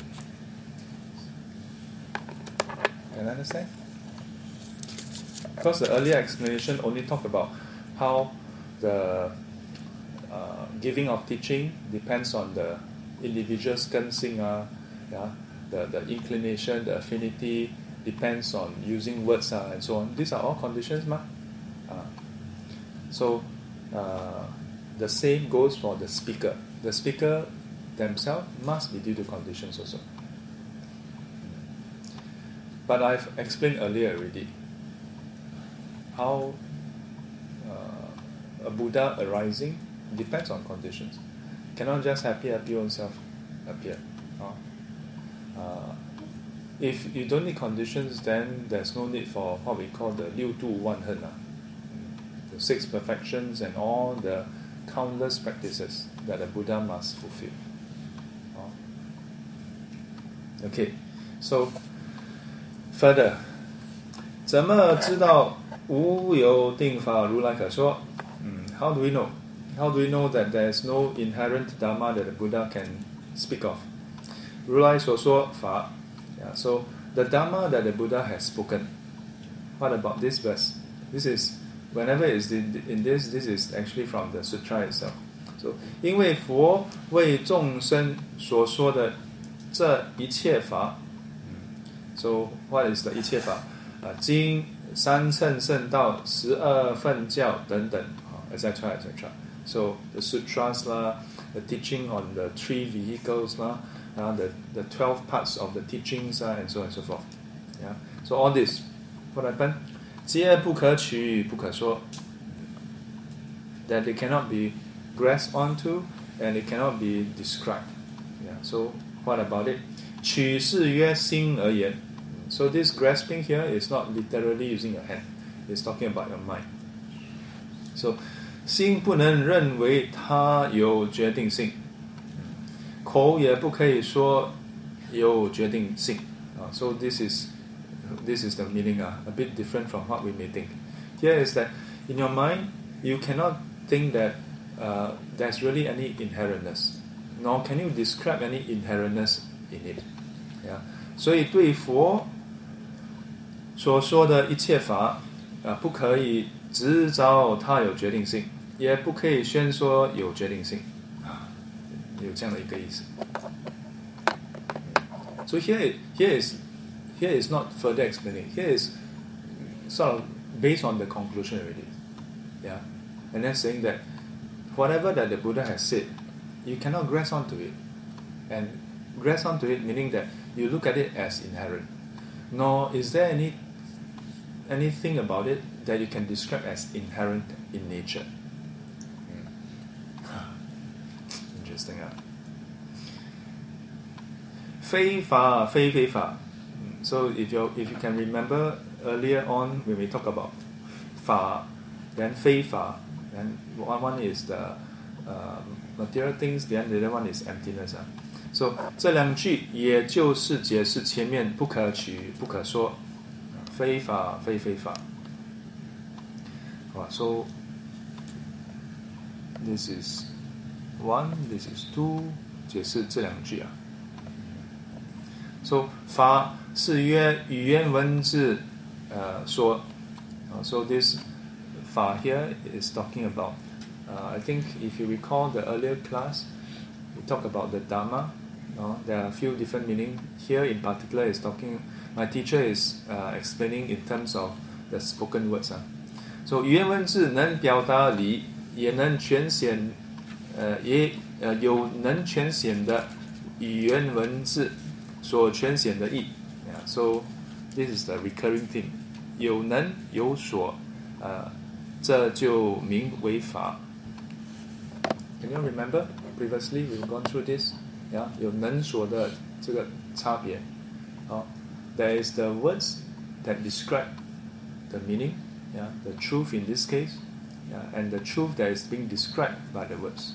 Can you understand? Because the earlier explanation only talked about how the uh, giving of teaching depends on the individual's kensing, uh, yeah, the, the inclination, the affinity, depends on using words uh, and so on. These are all conditions, ma. Uh, so uh, the same goes for the speaker. The speaker themselves must be due to conditions also. But I've explained earlier already how uh, a Buddha arising depends on conditions. Cannot just happy happy oneself appear. Uh, uh, if you don't need conditions, then there's no need for what we call the 六度万恨, uh, the six perfections and all the countless practices that the Buddha must fulfill. Oh. Okay, so further, 怎么知道无有定法如来可说？ How do we know? How do we know that there is no inherent dharma that the Buddha can speak of? 如来所说法 yeah, so the dharma that the Buddha has spoken. What about this verse? This is, whenever it's in, in this, this is actually from the sutra itself. So, 因为佛为众生所说的这一切法 So, what is the 一切法？啊，经、三乘圣道、十二分教等等。et cetera, et cetera. So the sutras lah, the teaching on the three vehicles lah, uh, the the twelve parts of the teachings lah, and so on and so forth. Yeah. So all this, what happened? 皆不可取，不可说。That they cannot be grasped onto, and it cannot be described. Yeah. So what about it? 取是曰心而言。So this grasping here is not literally using your hand. It's talking about your mind. So 心不能认为它有决定性，口也不可以说有决定性。Uh, so this is this is the meaning, uh, a bit different from what we may think. Here is that in your mind you cannot think that uh, there's really any inherentness, nor can you describe any inherentness in it. Yeah. 所以对佛所说的一切法，啊、呃，不可以执照它有决定性。也不可以宣说有决定性，啊，有这样的一个意思。So here, here is, here is not further explaining. Here is sort of based on the conclusion already, yeah. And then saying that whatever that the Buddha has said, you cannot grasp onto it, and grasp onto it meaning that you look at it as inherent. Nor is there any anything about it that you can describe as inherent in nature. Interesting, huh? 非法非非法 So if you if you can remember earlier on when we talk about 法 then 非法 then one one is the uh, material things, the other one is emptiness. Huh? So 这两句也就是解释前面不可取不可说非法非非法。So this is one, this is two, 解释这两句啊。So 法是约语言文字呃说。Uh, so this 法 here is talking about. Uh, I think if you recall the earlier class, we talked about the Dharma. Uh, there are a few different meanings. Here in particular is talking. My teacher is uh, explaining in terms of the spoken words. Uh. So 语言文字能表达理，也能全显。呃，也呃有能全显的语言文字所全显的义。Yeah, so this is the recurring theme. 有能有所，呃，这就名为法。Can you remember previously we've gone through this? Yeah, 有能所的这个差别。好 ，there is the words that describe the meaning. Yeah, the truth in this case. Yeah, and the truth that is being described by the words.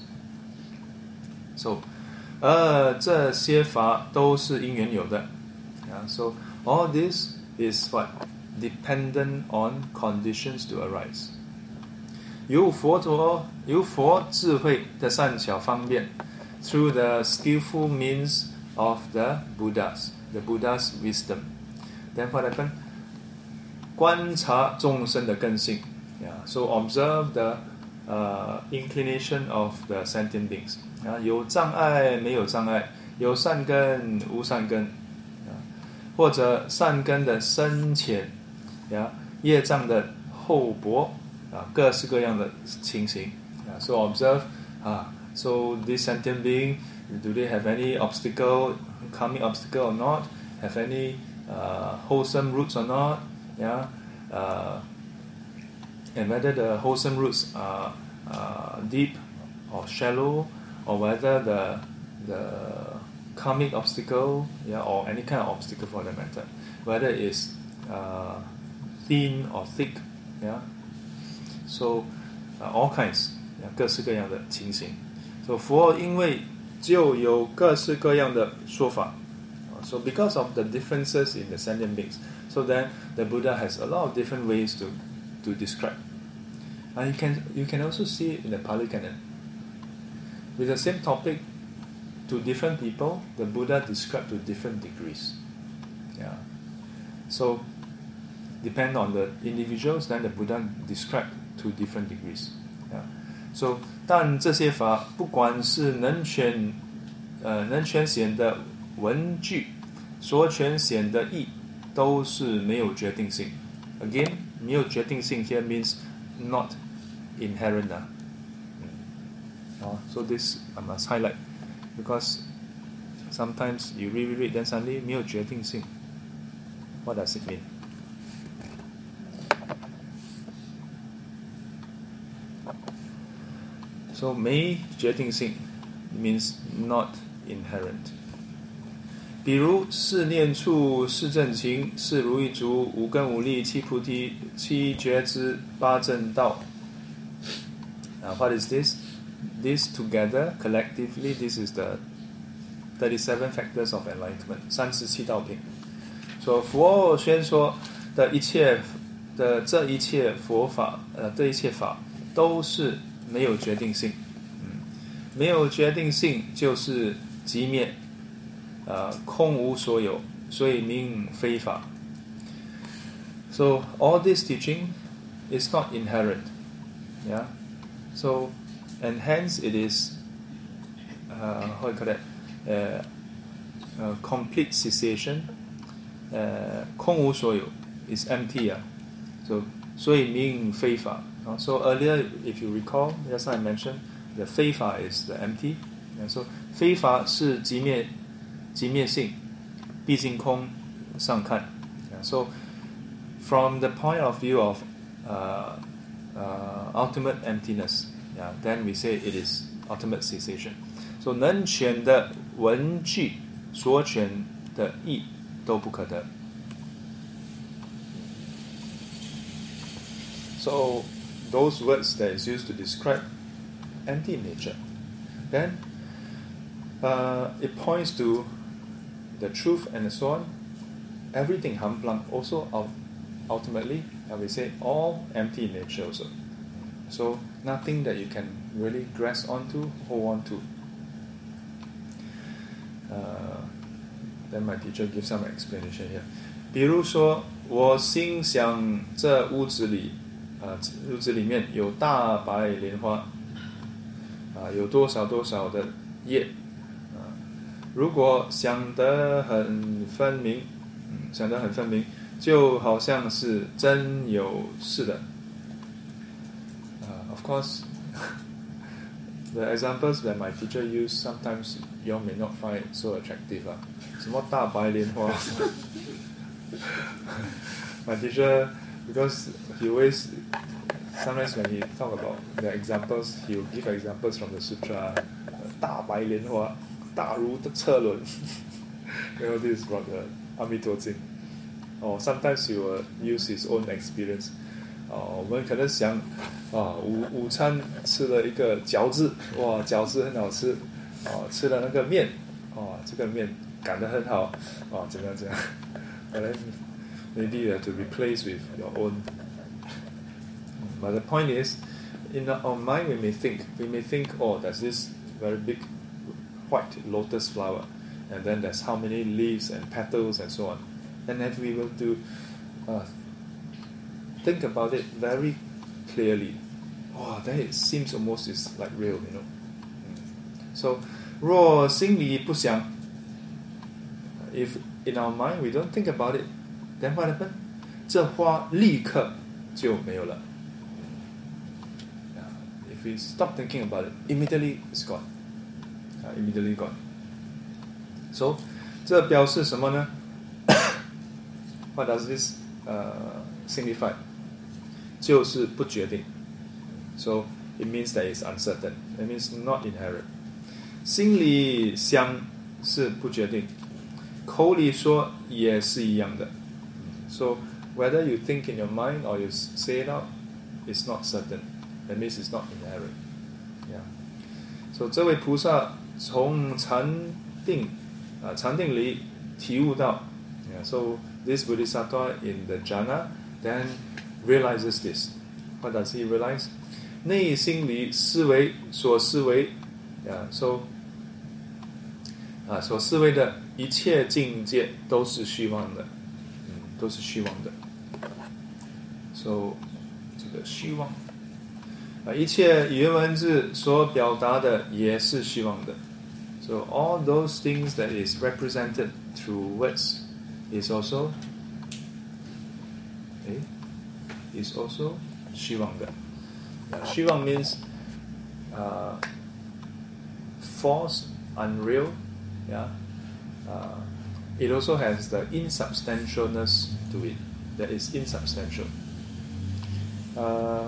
So, 呃，这些法都是因缘有的。Yeah, so all this is what? Dependent on conditions to arise. 由佛陀由佛智慧的善巧方便 through the skillful means of the Buddhas, the Buddha's wisdom. Then what happened? 观察众生的根性。Yeah, so observe the uh, inclination of the sentient beings. 啊，有障碍没有障碍，有善根无善根，啊，或者善根的深浅，呀，业障的厚薄，啊，各式各样的情形，啊 ，so observe 啊 ，so this sentient being, do they have any obstacle, coming obstacle or not? Have any uh, wholesome roots or not? Yeah, uh, and whether the wholesome roots are uh, deep or shallow. Or whether the the karmic obstacle, yeah, or any kind of obstacle for that matter, whether it's uh, thin or thick, yeah. So uh, all kinds, 各式各样的情形。所以佛因为就有各式各样的说法。So because of the differences in the sentient beings, so then the Buddha has a lot of different ways to, to describe. And you can you can also see it in the Pali Canon. With the same topic, to different people, the Buddha described to different degrees. Yeah. So depend on the individuals, then the Buddha described to different degrees. Yeah. So 但这些法不管是能全呃能全显的文句，所全显的义，都是没有决定性。Again, 没有决定性 here means not inherent. Uh. Uh, so this I must highlight because sometimes you read, read, read, then suddenly 没有决定性。What does it mean? So 没决定性 means not inherent. 比如四念处、四正勤、四如意足、五根五力、七菩提、七觉知、八正道。Now, what is this? This together, collectively, this is the thirty-seven factors of enlightenment. 三十七道品。所以佛宣说的一切的这一切佛法，呃，这一切法都是没有决定性。嗯，没有决定性就是寂灭。Uh, 空无所有，所以名非法。So all this teaching is not inherent, yeah. So and hence it is uh, how you call that uh, uh, complete cessation. Uh, 空无所有 is empty, yeah. So 所以名非法。Uh, so earlier, if you recall, just I mentioned the 非法 is the empty. And so 非法是寂灭。寂灭性，毕竟空上看。Yeah, so, from the point of view of uh, uh, ultimate emptiness, yeah, then we say it is ultimate cessation. So, 能全的文句，所全的义都不可得。So, those words that is used to describe empty nature, then uh, it points to the truth and so on, everything hamplang also ultimately, and we say all empty in nature also. So nothing that you can really grasp onto, hold on to. Uh, then my teacher gives some explanation here. 比如说，我心想这屋子里，啊、呃，屋子里面有大白莲花，啊、呃，有多少多少的叶。如果想得很分明，嗯，想得很分明，就好像是真有事的。Uh, of course, the examples that my teacher used sometimes you may not find it so attractive. 啊，什么大白莲花？ My teacher, because he always, sometimes when he talk about the examples, he will give examples from the sutra. 大白莲花。大如车轮 you know, this is from the 阿弥陀经 or sometimes he will use his own experience. 哦，我们可能想啊，午午餐吃了一个饺子，哇，饺子很好吃，哦，吃了那个面，哦，这个面擀得很好，哦，怎么样怎么样 ？But then maybe you have to replace with your own. But the point is, in our mind we may think, we may think, oh, there's this very big white lotus flower, and then there's how many leaves and petals and so on. And then we will do uh, think about it very clearly. Oh, then it seems almost is like real, you know. So, 若心里不想, if in our mind we don't think about it, then what happens? 这花立刻就没有了. If we stop thinking about it, immediately it's gone. Uh, immediately gone. So, 这表示什么呢? What does this uh, signify? 就是不决定. So, it means that it's uncertain. It means not inherent. 心里想是不决定，口里说也是一样的。So, whether you think in your mind or you say it out, it's not certain. That means it's not inherent. Yeah. So 这位菩萨从禅定啊禅定里体悟到 yeah, so this Bodhisattva in the jhana then realizes this. What does he realize? 内心里思维所思维 yeah, so 啊所思维的一切境界都是虚妄的，嗯，都是虚妄的。So 这个虚妄啊，一切语言文字所表达的也是虚妄的。So all those things that is represented through words is also, eh, is also 虚妄的。Uh, 虚妄 means uh, false, unreal. Yeah. Uh, it also has the insubstantialness to it. That is insubstantial. Uh,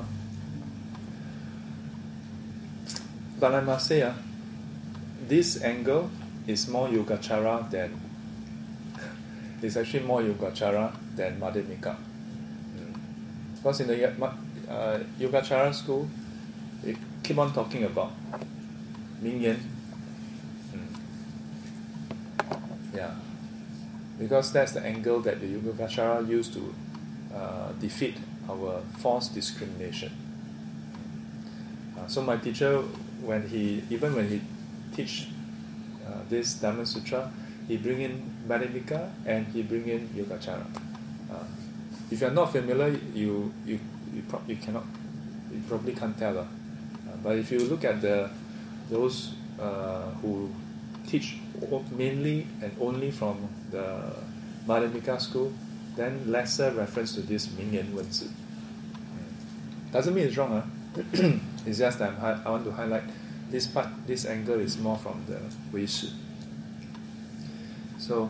but I must say, uh, this angle is more Yogacara than it's actually more Yogacara than Madhyamika. Mm. Because in the uh, Yogacara school, they keep on talking about Mingyan. Mm. Yeah. Because that's the angle that the Yogacara used to uh, defeat our false discrimination. Uh, so my teacher, when he even when he teach uh, this Dhamma Sutra, he bring in Madhyamika and he bring in Yogacara. Uh, if you are not familiar, you you you, pro- you cannot, you probably can't tell. Uh. Uh, but if you look at the those uh, who teach mainly and only from the Madhyamika school, then lesser reference to this Mingyan Wenzi. Doesn't mean it's wrong, huh? It's just that I'm hi- I want to highlight this part, this angle is more from the Wei Shi. So,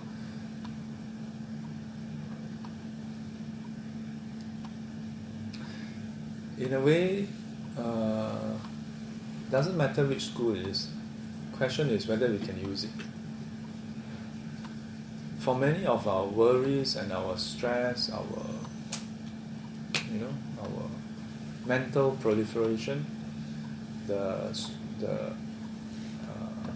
in a way, uh, doesn't matter which school it is. Question is whether we can use it. For many of our worries and our stress, our you know, our mental proliferation, the the uh,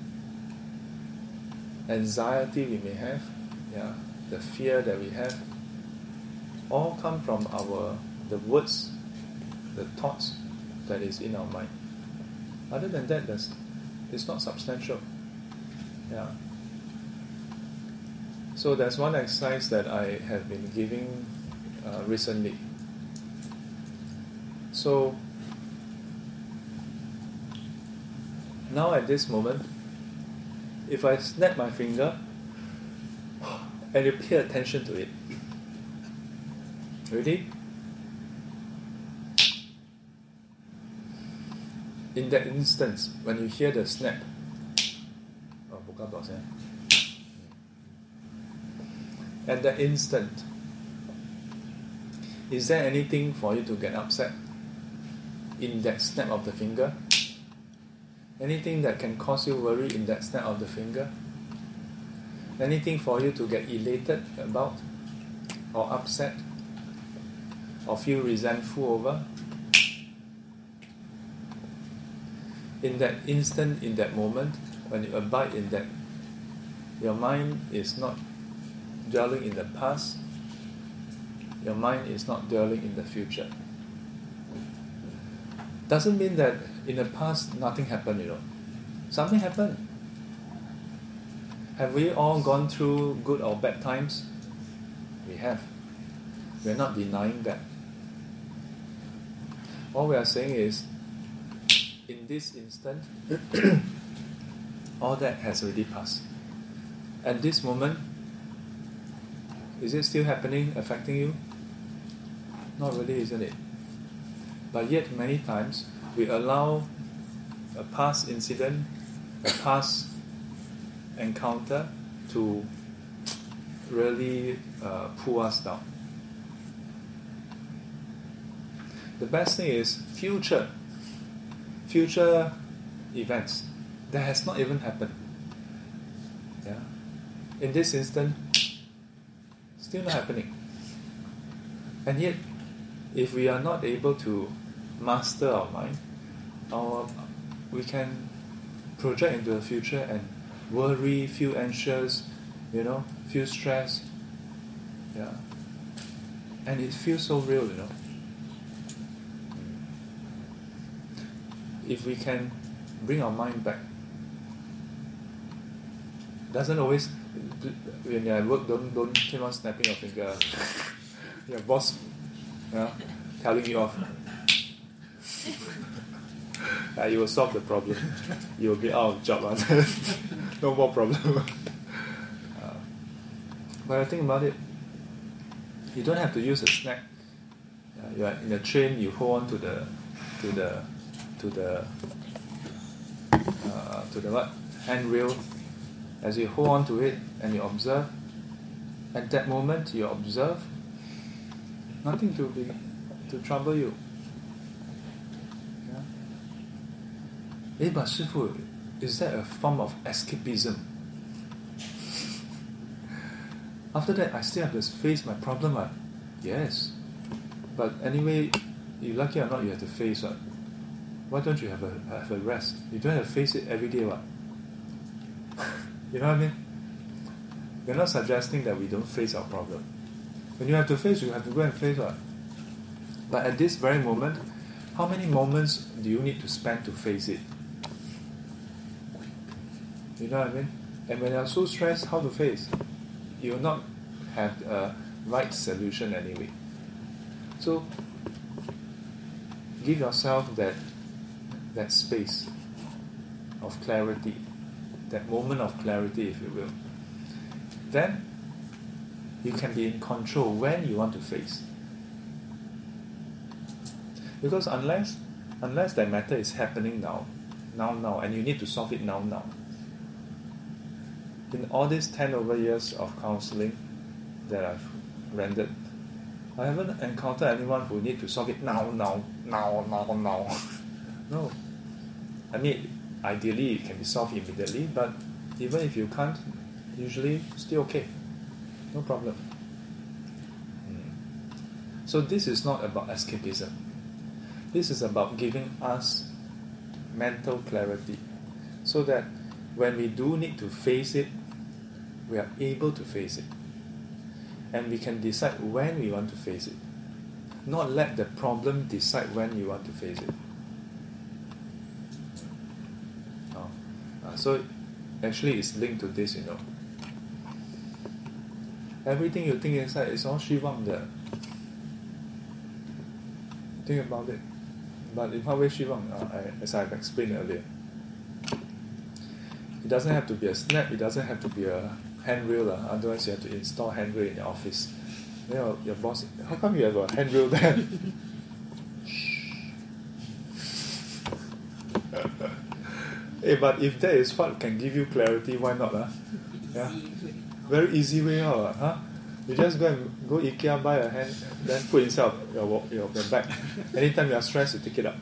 anxiety we may have, yeah, the fear that we have, all come from our the words, the thoughts that is in our mind. Other than that, that's, it's not substantial. Yeah. So there's one exercise that I have been giving uh, recently. So now at this moment, if I snap my finger and you pay attention to it, ready? In that instance, when you hear the snap, oh, at that instant, is there anything for you to get upset in that snap of the finger? Anything that can cause you worry in that snap of the finger? Anything for you to get elated about, or upset, or feel resentful over? In that instant, in that moment, when you abide in that, your mind is not dwelling in the past, your mind is not dwelling in the future. Doesn't mean that in the past nothing happened, you know. Something happened. Have we all gone through good or bad times? We have. We are not denying that. All we are saying is, in this instant, all that has already passed. At this moment, is it still happening, affecting you? Not really, isn't it? But yet, many times, we allow a past incident, a past encounter to really uh, pull us down. The best thing is future, future events that has not even happened. Yeah, in this instant, still not happening. And yet, if we are not able to master our mind, our we can project into the future and worry, feel anxious, you know, feel stressed. Yeah. And it feels so real, you know. If we can bring our mind back, doesn't always, when you're at work, don't, don't keep on snapping your finger. Your boss, you know, telling you off. Uh, you will solve the problem. You will be out of job. No more problem. uh, but I think about it, you don't have to use a snack. Uh, you are in a train. You hold on to the, to the, to the, uh, to the what handrail. As you hold on to it and you observe, at that moment you observe. Nothing to be to trouble you. Eh, but Shifu, is that a form of escapism? After that, I still have to face my problem. Uh. Yes. But anyway, you like it or not, you have to face it. Why don't you have a have a rest? You don't have to face it every day. What? You know what I mean? We're not suggesting that we don't face our problem. When you have to face, you have to go and face it. But at this very moment, how many moments do you need to spend to face it? You know what I mean? And when you're so stressed, how to face? You will not have a right solution anyway. So give yourself that that space of clarity, that moment of clarity, if you will. Then you can be in control when you want to face. Because unless unless that matter is happening now, now, now, and you need to solve it now, now. In all these ten over years of counseling that I've rendered, I haven't encountered anyone who need to solve it now, now, now, now, now. No. I mean, ideally it can be solved immediately, but even if you can't, usually still okay. No problem. Mm. So this is not about escapism. This is about giving us mental clarity, so that when we do need to face it, we are able to face it. And we can decide when we want to face it. Not let the problem decide when you want to face it. Oh. Uh, so actually it's linked to this, you know. Everything you think inside is all 虚妄的. Think about it. But in what way 虚妄? Uh, I, as I've explained earlier. It doesn't have to be a snap, it doesn't have to be a handrail, uh, otherwise you have to install handrail in your office. Then your, your boss, how come you have a handrail there? Hey, but if that is what can give you clarity, why not? Uh? Yeah? Very easy way out. Uh, huh? You just go and go IKEA, buy a hand, then put inside your, your, your bag. Anytime you are stressed, you take it up.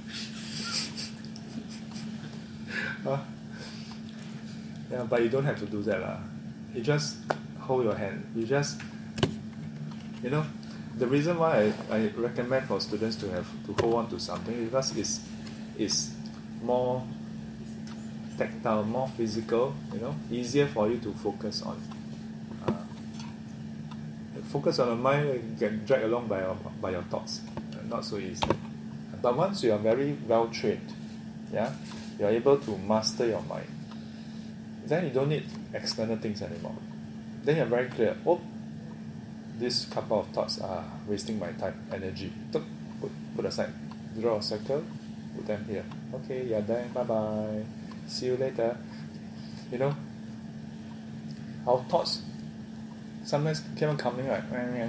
Huh? Yeah, but you don't have to do that. Uh. You just hold your hand. You just, you know, the reason why I, I recommend for students to have to hold on to something is because it's, it's more tactile, more physical, you know, easier for you to focus on. Uh, focus on the mind, you get dragged along by your, by your thoughts. Uh, not so easy. But once you are very well trained, yeah, you are able to master your mind. Then you don't need external things anymore. Then you're very clear. Oh, this couple of thoughts are wasting my time, energy. Put, put aside. Draw a circle. Put them here. Okay, you're done. Bye bye. See you later. You know, our thoughts sometimes keep on coming like.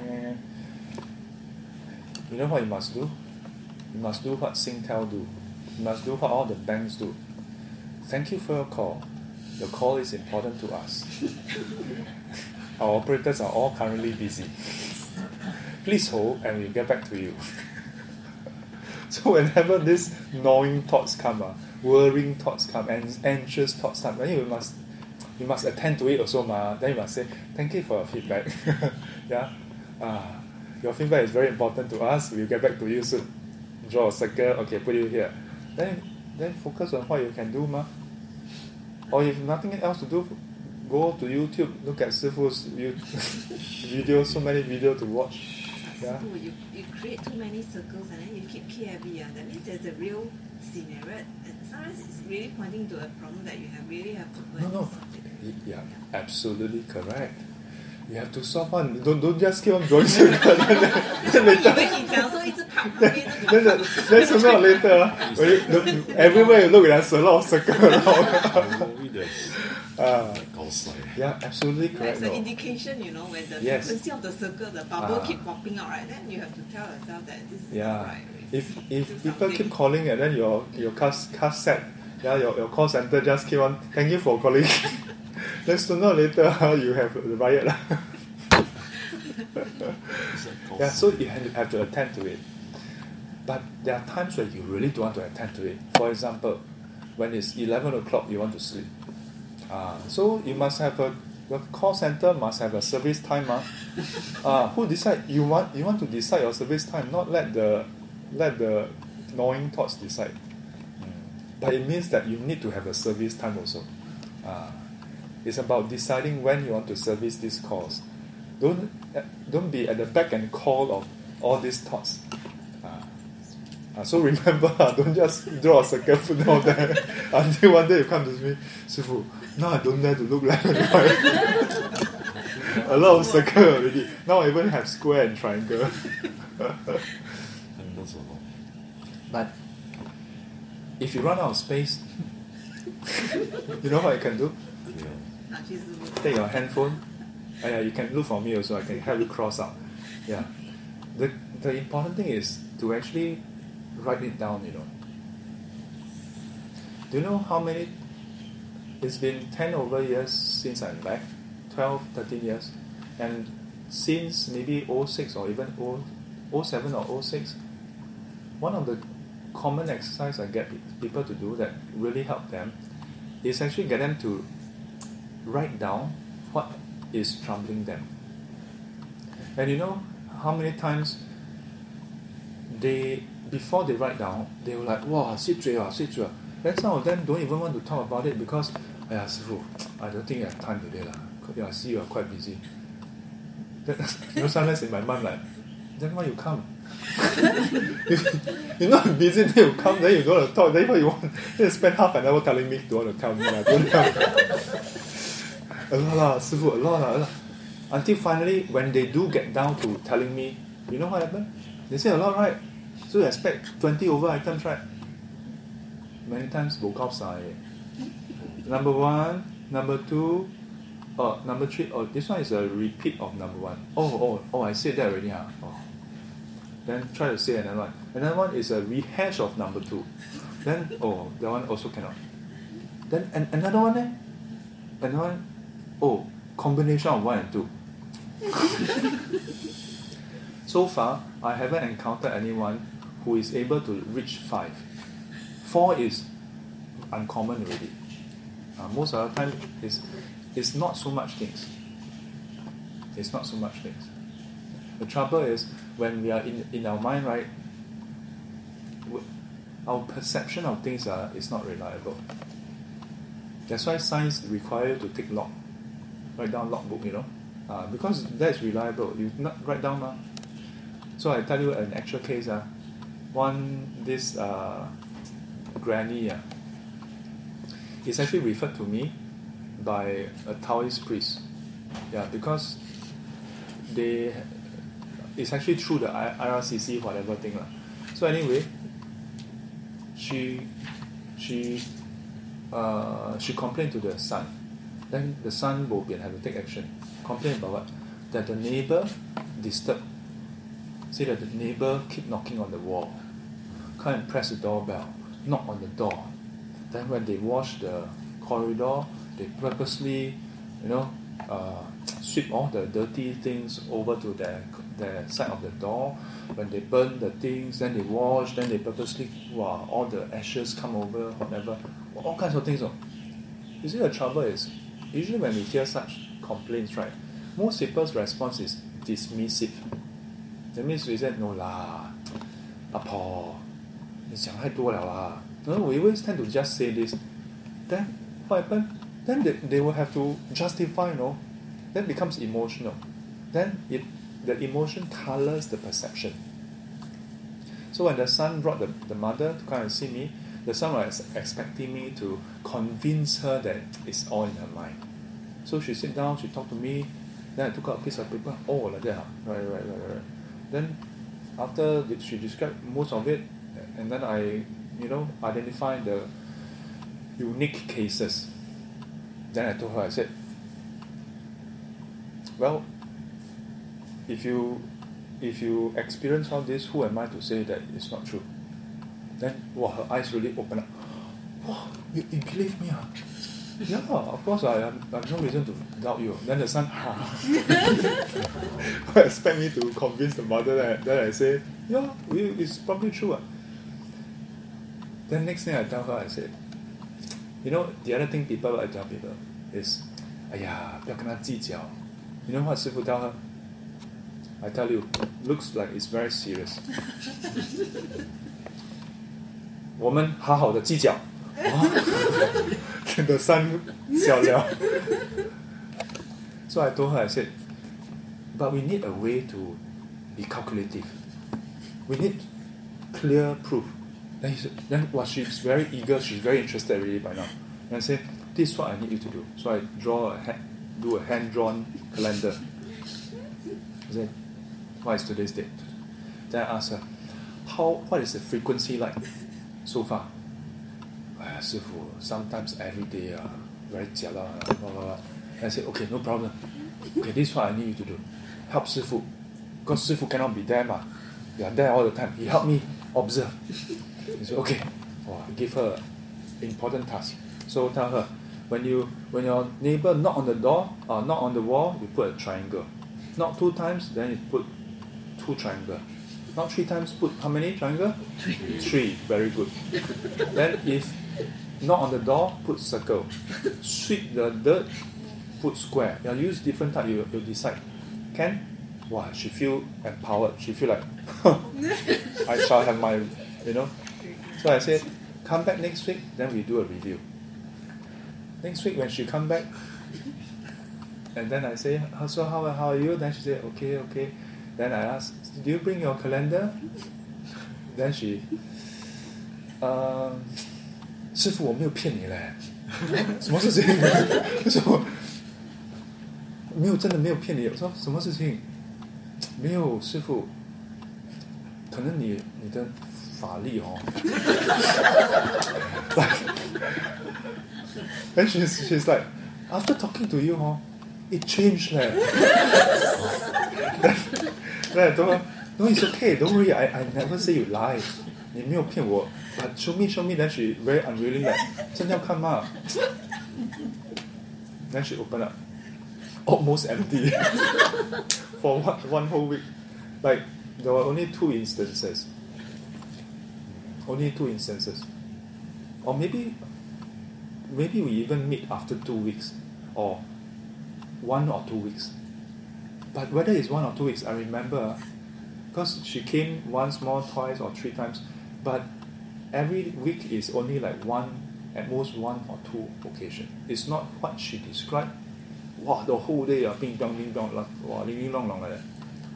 You know what you must do? You must do what Singtel do. You must do what all the banks do. Thank you for your call. Your call is important to us. Our operators are all currently busy. Please hold and we'll get back to you. So whenever these gnawing thoughts come, uh, worrying thoughts come, and anxious thoughts come, then you must you must attend to it also. Ma. Then you must say, thank you for your feedback. Yeah, ah, your feedback is very important to us. We'll get back to you soon. Draw a circle. Okay, put it here. Then then focus on what you can do, ma. Or if nothing else to do, go to YouTube, look at Sifu's videos, so many videos to watch. Yeah. So you, you create too many circles and then you keep K F V. Uh, that means there's a real scenario. And sometimes it's really pointing to a problem that you have really have to learn No, no. to solve it. Yeah, absolutely correct. You have to solve one. Don't don't just keep on drawing circle. then later, 以为你讲说一直跑旁边那 then, 种 the, then sooner or later, when you look, everywhere you look, there's a lot of circle around. Maybe there's Ah, outside. yeah, absolutely correct. It's an No. indication, you know, when the Yes. frequency of the circle, the bubble Ah. keep popping out, right? Then you have to tell yourself that this is Yeah. not right. If if Do people something. keep calling and then your your cast cast set, yeah, your, your call center just keep on. Thank you for calling. Then sooner or later you have the riot. Yeah, so you have to, have to attend to it. But there are times where you really don't want to attend to it. For example, when it's eleven o'clock, you want to sleep. Ah, so you must have a the call center must have a service time. Ah, ah who decide you want you want to decide your service time, not let the let the gnawing thoughts decide. Mm. But it means that you need to have a service time also. Ah, it's about deciding when you want to service these calls. Don't don't be at the back and call of all these thoughts. Ah. Ah, so remember, don't just draw a circle put down there until one day you come to me, Sifu, now I don't dare to look left and right. A lot of circle already. Now I even have square and triangle. And that's a lot. But if you run out of space, you know what you can do? Yeah. 拿去师傅 Take your handphone. Uh, yeah, you can look for me also. I can help you cross out. Yeah. The the important thing is to actually write it down, you know. Do you know how many? It's been ten over years since I'm back. twelve, thirteen years. And since maybe oh six or even oh seven or oh six, one of the common exercise I get people to do that really help them is actually get them to write down what is troubling them. And you know how many times they, before they write down, they were like, wow, sit straight, ah, sit straight. Then some of them don't even want to talk about it because, "Aiya, Sifu, I don't think I have time today. lah. Yeah, I see you are quite busy." Then, you know, sometimes in my mind, like, then why you come? You're not busy, then you come, then you don't want to talk, then what you want? Then you spend half an hour telling me, don't want to tell me, lah, don't tell me. A lot lah, Sifu, a lot lah, a lot. Until finally, when they do get down to telling me, you know what happened? They say a lot, right? So you expect twenty over items, right? Many times, bo kao sai. Number one, number two, oh, number three, oh, this one is a repeat of number one. Oh, oh, oh, I said that already, huh? Oh. Then try to say another one. Another one is a rehash of number two. Then, oh, that one also cannot. Then an- another one, eh? Another one, oh, combination of one and two. So far, I haven't encountered anyone who is able to reach five. Four is uncommon already. Uh, most of the time, it's, it's not so much things. It's not so much things. The trouble is, when we are in, in our mind, right, w- our perception of things are, is not reliable. That's why science requires you to take log. Write down logbook, you know. Uh, because that's reliable. You not write down, ma. So I tell you an actual case. Uh, one, this uh, granny, uh, is actually referred to me by a Taoist priest. Yeah, because they, it's actually through the I R C C whatever thing. Uh. So anyway, she, she, uh, she complained to the son. Then the son will be have to take action. Complain about what? That the neighbor disturbed. Say that the neighbor keep knocking on the wall. Come and press the doorbell. Knock on the door. Then when they wash the corridor, they purposely, you know, uh, sweep all the dirty things over to their their side of the door. When they burn the things, then they wash. Then they purposely, wow, all the ashes come over, whatever, all kinds of things. Oh. You see, the trouble is, usually when we hear such complaints, right, most people's response is dismissive. That means we said, no lah, 阿婆，你想太多了啦。 No, we always tend to just say this. Then what happened? Then they, they will have to justify, you know. Then it becomes emotional. Then it the emotion colors the perception. So when the son brought the, the mother to come and see me, the son was expecting me to convince her that it's all in her mind. So she sit down, she talked to me, then I took out a piece of paper. Oh, like that, huh? right, right, right, right. Then after she described most of it, and then I, you know, identified the unique cases. Then I told her, I said, well, if you if you experience all this, who am I to say that it's not true? Then, wow, her eyes really open up. Wow, you, you believe me? Huh? Yeah, of course, I, I have no reason to doubt you. Then the son, I expect me to convince the mother that, that I say, yeah, it's probably true. Then next thing I tell her, I said, you know, the other thing people I tell people is, 哎呀，不要跟他计较. You know what 师父 tell her? I tell you, looks like it's very serious. 我们好好的计较. The son 笑了. So I told her, I said, but we need a way to be calculative. We need clear proof. Then he said, then well, she's very eager, she's very interested already by now. And I said, this is what I need you to do. So I draw a hand, do a hand-drawn calendar. I said, what is today's date? Then I asked her, how, what is the frequency like so far? Ah, 师父, sometimes every day, uh, very jialat, blah, blah, blah. And I said, okay, no problem. Okay, this is what I need you to do. Help 师父. Because 师父 cannot be there, ma. They are there all the time. He helped me observe. He said, okay. Oh, I give her an important task. So tell her, when you when your neighbor knock on the door or knock on the wall, you put a triangle. Knock two times, then you put two triangle. Knock three times, put how many triangle? Three. Three. Very good. Then if knock on the door, put circle. Sweep the dirt, put square. You use different type, you, you decide. Can? Wow, she feel empowered. She feel like, I shall have my, you know. So I said, come back next week, then we do a review. Next week when she come back, and then I say, so how, how are you? Then she said, okay, okay. Then I asked, do you bring your calendar? Then she, uh, 师父我没有骗你嘞，什么事情？为什么？没有，真的没有骗你。我说什么事情？没有，师父，可能你你的法力哦。Then she's she's like, after talking to you, oh, it changed, leh. then, then I told her, no, it's okay. Don't worry. I I never say you lie. 你没有骗我。But show me, show me. Then she very unwilling, like, 真的要看吗？ Then she opened up, almost empty for one one whole week. Like there were only two instances. Only two instances, or maybe. Maybe we even meet after two weeks or one or two weeks. But whether it's one or two weeks, I remember because she came once more, twice or three times. But every week is only like one, at most one or two occasion. It's not what she described. Wow, the whole day, uh, bing dong, bing dong, wow, ling long long like that.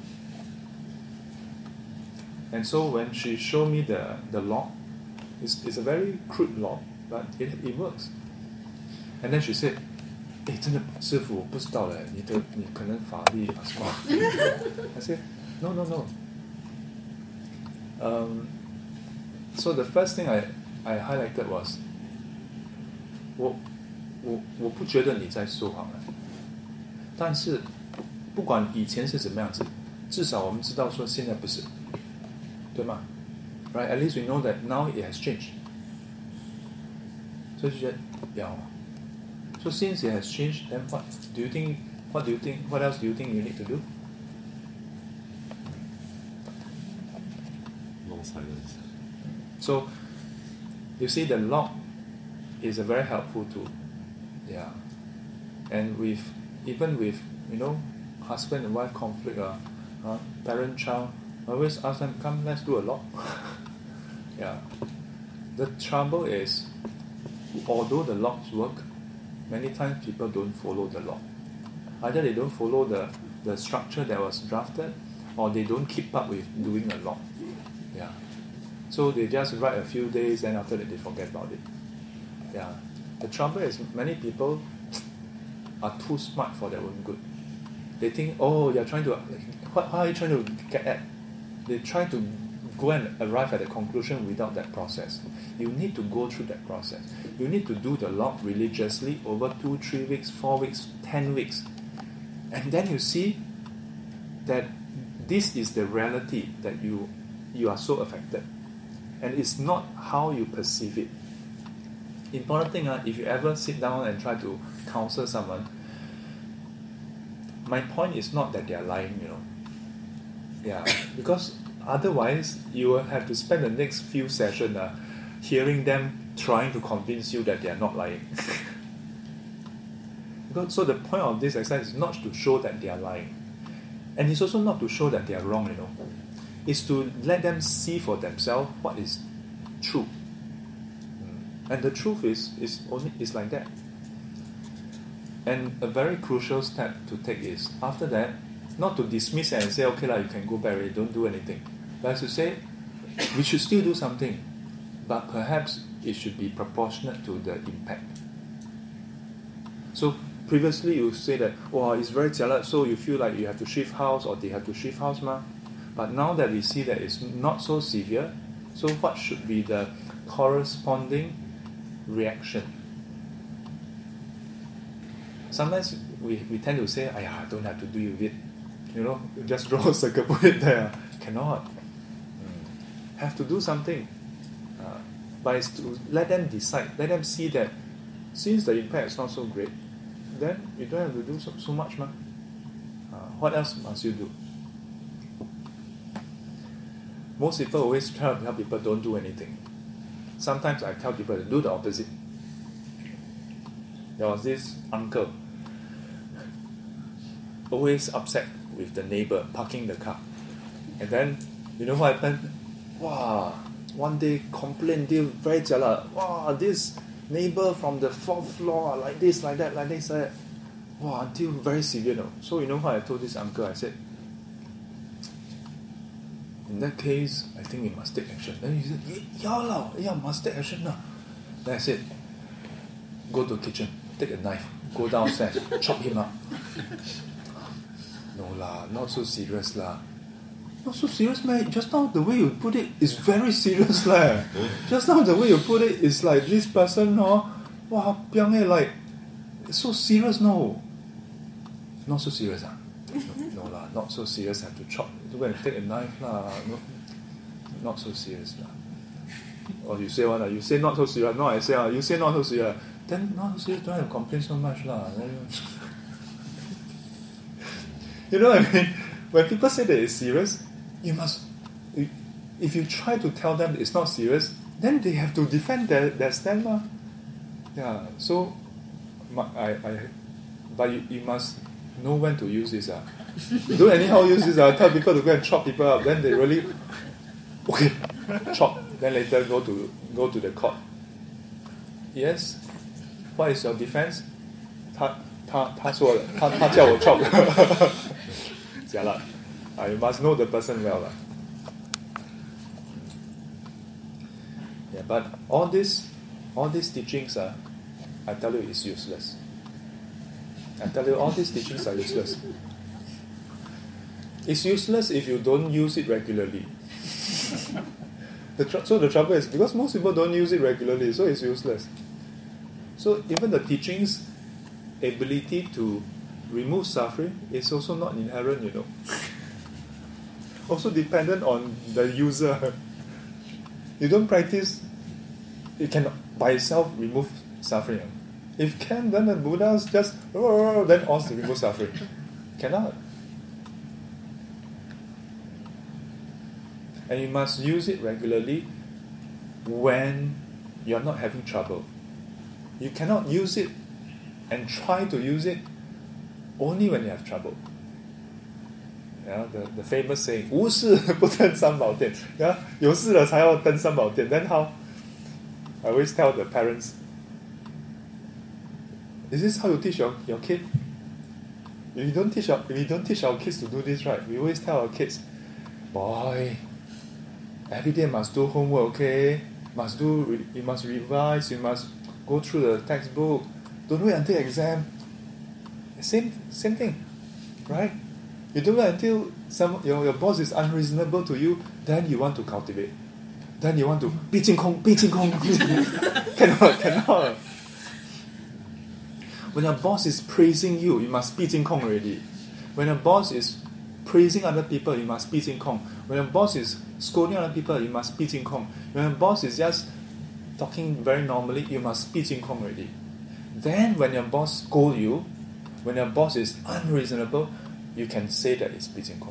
And so when she showed me the, the log, it's, it's a very crude log, but it, it works. And then she said, 哎，真的师父，我不知道嘞，你的你可能法力啊什么 I said, no, no, no. Um, so the first thing I, I highlighted was, 我我我不觉得你在说谎了，但是不管以前是怎么样子，至少我们知道说现在不是，对吗？ Right? At least we know that now it has changed. 所以就觉得要。So since it has changed, then what do you think? What do you think? What else do you think you need to do? Long silence. So you see, the log is a very helpful tool. Yeah, and with even with you know husband and wife conflict, uh, uh parent child, I always ask them, come, let's do a log. Yeah, the trouble is, although the laws work, many times people don't follow the law. Either they don't follow the, the structure that was drafted, or they don't keep up with doing the law. Yeah. So they just write a few days, and after that they forget about it. Yeah. The trouble is many people are too smart for their own good. They think, oh, you're trying to, what, how are you trying to get at? They try to go and arrive at a conclusion without that process. You need to go through that process. You need to do the law religiously over two, three weeks, four weeks, ten weeks. And then you see that this is the reality that you you are so affected. And it's not how you perceive it. Important thing, uh, if you ever sit down and try to counsel someone, my point is not that they are lying, you know. Yeah, because otherwise you will have to spend the next few sessions uh, hearing them trying to convince you that they are not lying. Because, so the point of this exercise is not to show that they are lying. And it's also not to show that they are wrong, you know. It's to let them see for themselves what is true. And the truth is, is only is like that. And a very crucial step to take is, after that, not to dismiss and say, okay, like, you can go back already, don't do anything. But as to say, we should still do something, but perhaps it should be proportionate to the impact. So previously you say that, wow, it's very jialat, so you feel like you have to shift house or they have to shift house, ma. But now that we see that it's not so severe, so what should be the corresponding reaction? Sometimes we, we tend to say, I don't have to deal with it. You know, just draw a circle, put it there. Cannot. Mm. Have to do something. Uh, but it's to let them decide, let them see that since the impact is not so great, then you don't have to do so, so much, ma. Uh, what else must you do? Most people always try to tell people don't do anything. Sometimes I tell people to do the opposite. There was this uncle always upset with the neighbor parking the car. And then, you know what happened? Wow, one day complain till very jialat. Wow, this neighbor from the fourth floor, like this, like that, like this, like that. Wow, until very severe. No? So you know what I told this uncle? I said, in that case, I think we must take action. Then he said, yeah, la, yeah, must take action now. Then I said, go to the kitchen, take a knife, go downstairs, chop him up. No lah, not so serious lah. Not so serious, mate. Just now the way you put it is very serious lah. Just now the way you put it is like this person, no, wow, piang eh, like so serious, no. Not so serious, ah. No, no lah, not so serious. Have to chop. Go and take a knife lah. No, not so serious lah. Or you say what? Well, you say not so serious. No, I say uh, you say not so serious. Then not so serious. Don't have to complain so much lah. You know what I mean? When people say that it's serious, you must. If you try to tell them it's not serious, then they have to defend their, their stand, lah. Yeah. So, I, I, but you, you must know when to use this, ah. Don't anyhow use this. I tell people to go and chop people up. Then they really, okay, chop. Then later go to go to the court. Yes, what is your defense? 他他他说了，他他叫我 chop. Jialat. Uh, you must know the person well, lah. Yeah, but all this, all these teachings, uh, I tell you, is useless. I tell you, all these teachings are useless. It's useless if you don't use it regularly. the tr- so the trouble is, because most people don't use it regularly, so it's useless. So even the teachings' ability to remove suffering is also not inherent, you know. Also dependent on the user. You don't practice, it can by itself remove suffering. If can, then the Buddhas just, oh, then also remove suffering. Cannot. And you must use it regularly when you're not having trouble. You cannot use it and try to use it only when you have trouble. Yeah, the, the famous saying, 无事不登三宝殿. Yeah, 有事了才要登三宝殿. Then how? I always tell the parents, is this how you teach your, your kid? If you don't teach our, if you don't teach our kids to do this, right, we always tell our kids, boy, every day must do homework, okay? Must do, you must revise, you must go through the textbook. Don't wait until exam. Same same thing, right? You don't wait until some your, your boss is unreasonable to you, then you want to cultivate. Then you want to 毕竟空, 毕竟空. cannot, cannot. When your boss is praising you, you must 毕竟空 already. When your boss is praising other people, you must 毕竟空. When your boss is scolding other people, you must 毕竟空. When your boss is just talking very normally, you must 毕竟空 already. Then when your boss scold you, when your boss is unreasonable, you can say that it's 毕竟空.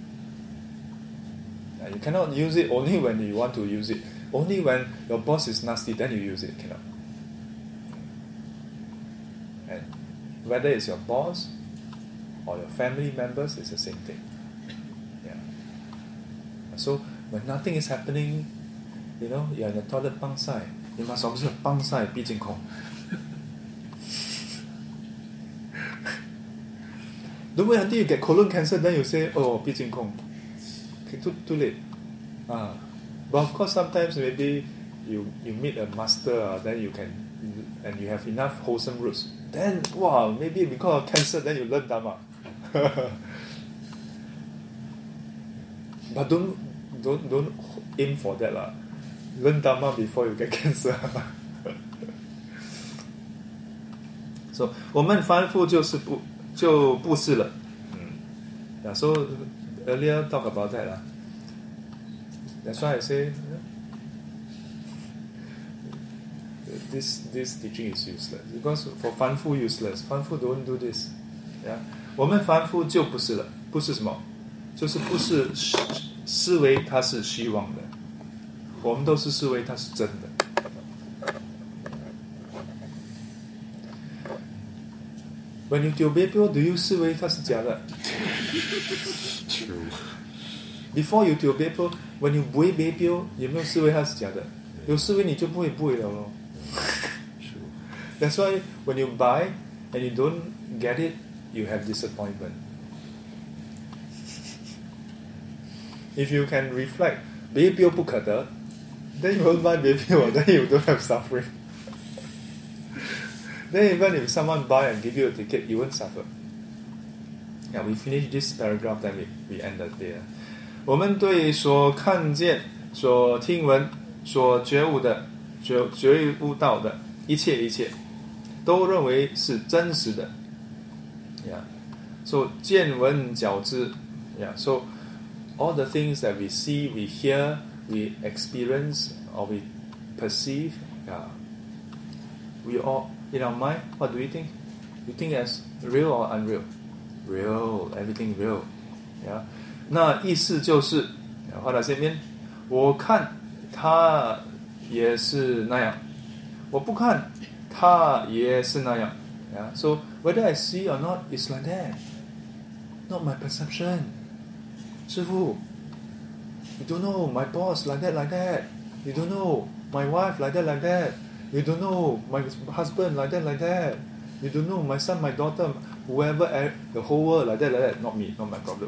You cannot use it only when you want to use it. Only when your boss is nasty, then you use it. Cannot. And whether it's your boss or your family members, it's the same thing. Yeah. So when nothing is happening, you know, you're in the toilet 帮晒, you must observe 帮晒毕竟空. Don't wait until you get colon cancer, then you say, oh, 毕竟空. Okay, too, too late. Ah. But of course, sometimes maybe you, you meet a master, uh, then you can, and you have enough wholesome roots. Then, wow, maybe because of cancer, then you learn Dharma. But don't, don't, don't aim for that. La. Learn Dharma before you get cancer. So, 我们凡夫就是不就布施了。嗯 yeah, so earlier talk about that. Uh. That's why I say this this teaching is useless. Because for 凡夫 useless, 凡夫 don't do this. Yeah? 我们凡夫就不是了。不是什么？就是不是思维它是虚妄的。我们都是思维它是真的。When you 丢别标 do you 思维它是假的 True. Before you 丢别标 when you 不会别标有没有思维它是假的 有思维你就不会不会了咯 That's why when you buy and you don't get it you have disappointment. If you can reflect 别标不可得 then you won't buy 别标 then you don't have suffering. Then even if someone buy and give you a ticket, you won't suffer. Yeah, we finish this paragraph, then we, we end it there. 我们对所看见、所听闻、所觉悟的、觉觉悟到的一切一切，都认为是真实的。Yeah. So 见闻觉知 Yeah. So all the things that we see, we hear, we experience, or we perceive, yeah, we all in our mind, what do we think? We think as real or unreal? Real, everything real. Yeah. 那意思就是画在这边，我看它也是那样，我不看它也是那样。Yeah. So whether I see or not, it's like that. Not my perception. 师父 you don't know my boss like that, like that. You don't know my wife like that, like that. You don't know my husband like that, like that. You don't know my son, my daughter, whoever, the whole world like that, like that. Not me, not my problem.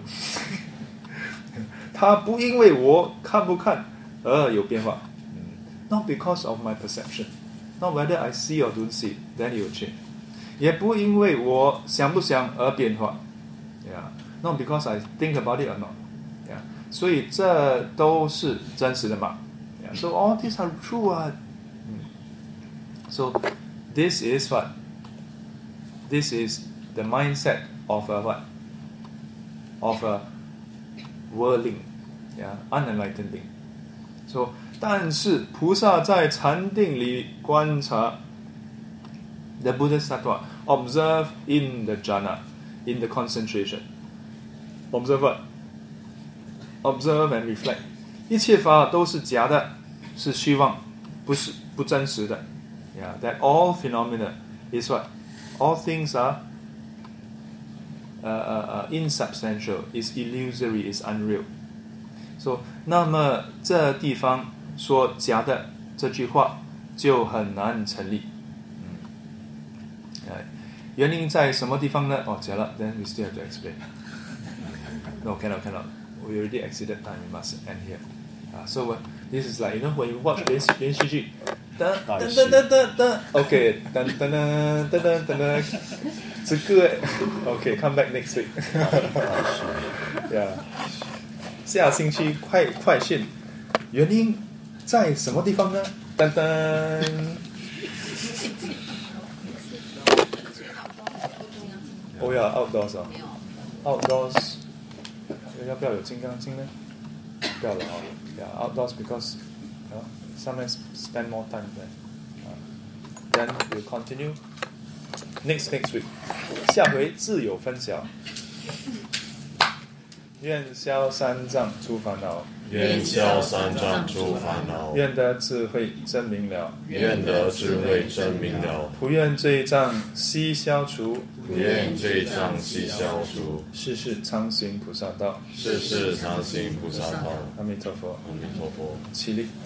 他不因为我看不看而有变化。Not because of my perception. Not whether I see or don't see, then it will change. 也不因为我想不想而变化。Yeah. Not because I think about it or not. Yeah. 所以这都是真实的嘛。Yeah. So all these are true. Uh, So this is what? This is the mindset of a what? Of a worldling, yeah, unenlightened being. So 但是菩萨在禅定里观察 the Buddha Sattva, observe in the jhana, in the concentration. Observe what? Observe and reflect. 一切法都是假的，是虚妄，不是不真实的。Yeah, that all phenomena is what? All things are uh, uh, uh, insubstantial, is illusory, is unreal. So, 那么这地方说假的这句话就很难成立。嗯，哎，原因在什么地方呢？哦，讲了 ，then we still have to explain. No, cannot, cannot. We already exceeded time. We must end here. Uh, so uh, this is like you know when you watch 连续连续剧，噔噔噔噔噔噔 ，OK， 噔噔噔噔噔噔噔，这个 OK，come back next week. Yeah， 下星期快快讯，原因在什么地方呢？噔噔。哦呀 ，outdoors 啊 ，outdoors， 要不要有金刚经呢？不要了哦。Yeah, outdoors because you know, sometimes spend more time there. Uh, then we'll continue next next week. 下回自有分晓。愿消三障诸烦恼， 愿消三障诸烦恼， 愿得智慧真明了， 愿得智慧真明了， 普愿罪障悉消除， 普愿罪障悉消除， 世世常行菩萨道。 世世常行菩萨道。 阿弥陀佛， 阿弥陀佛。 起立。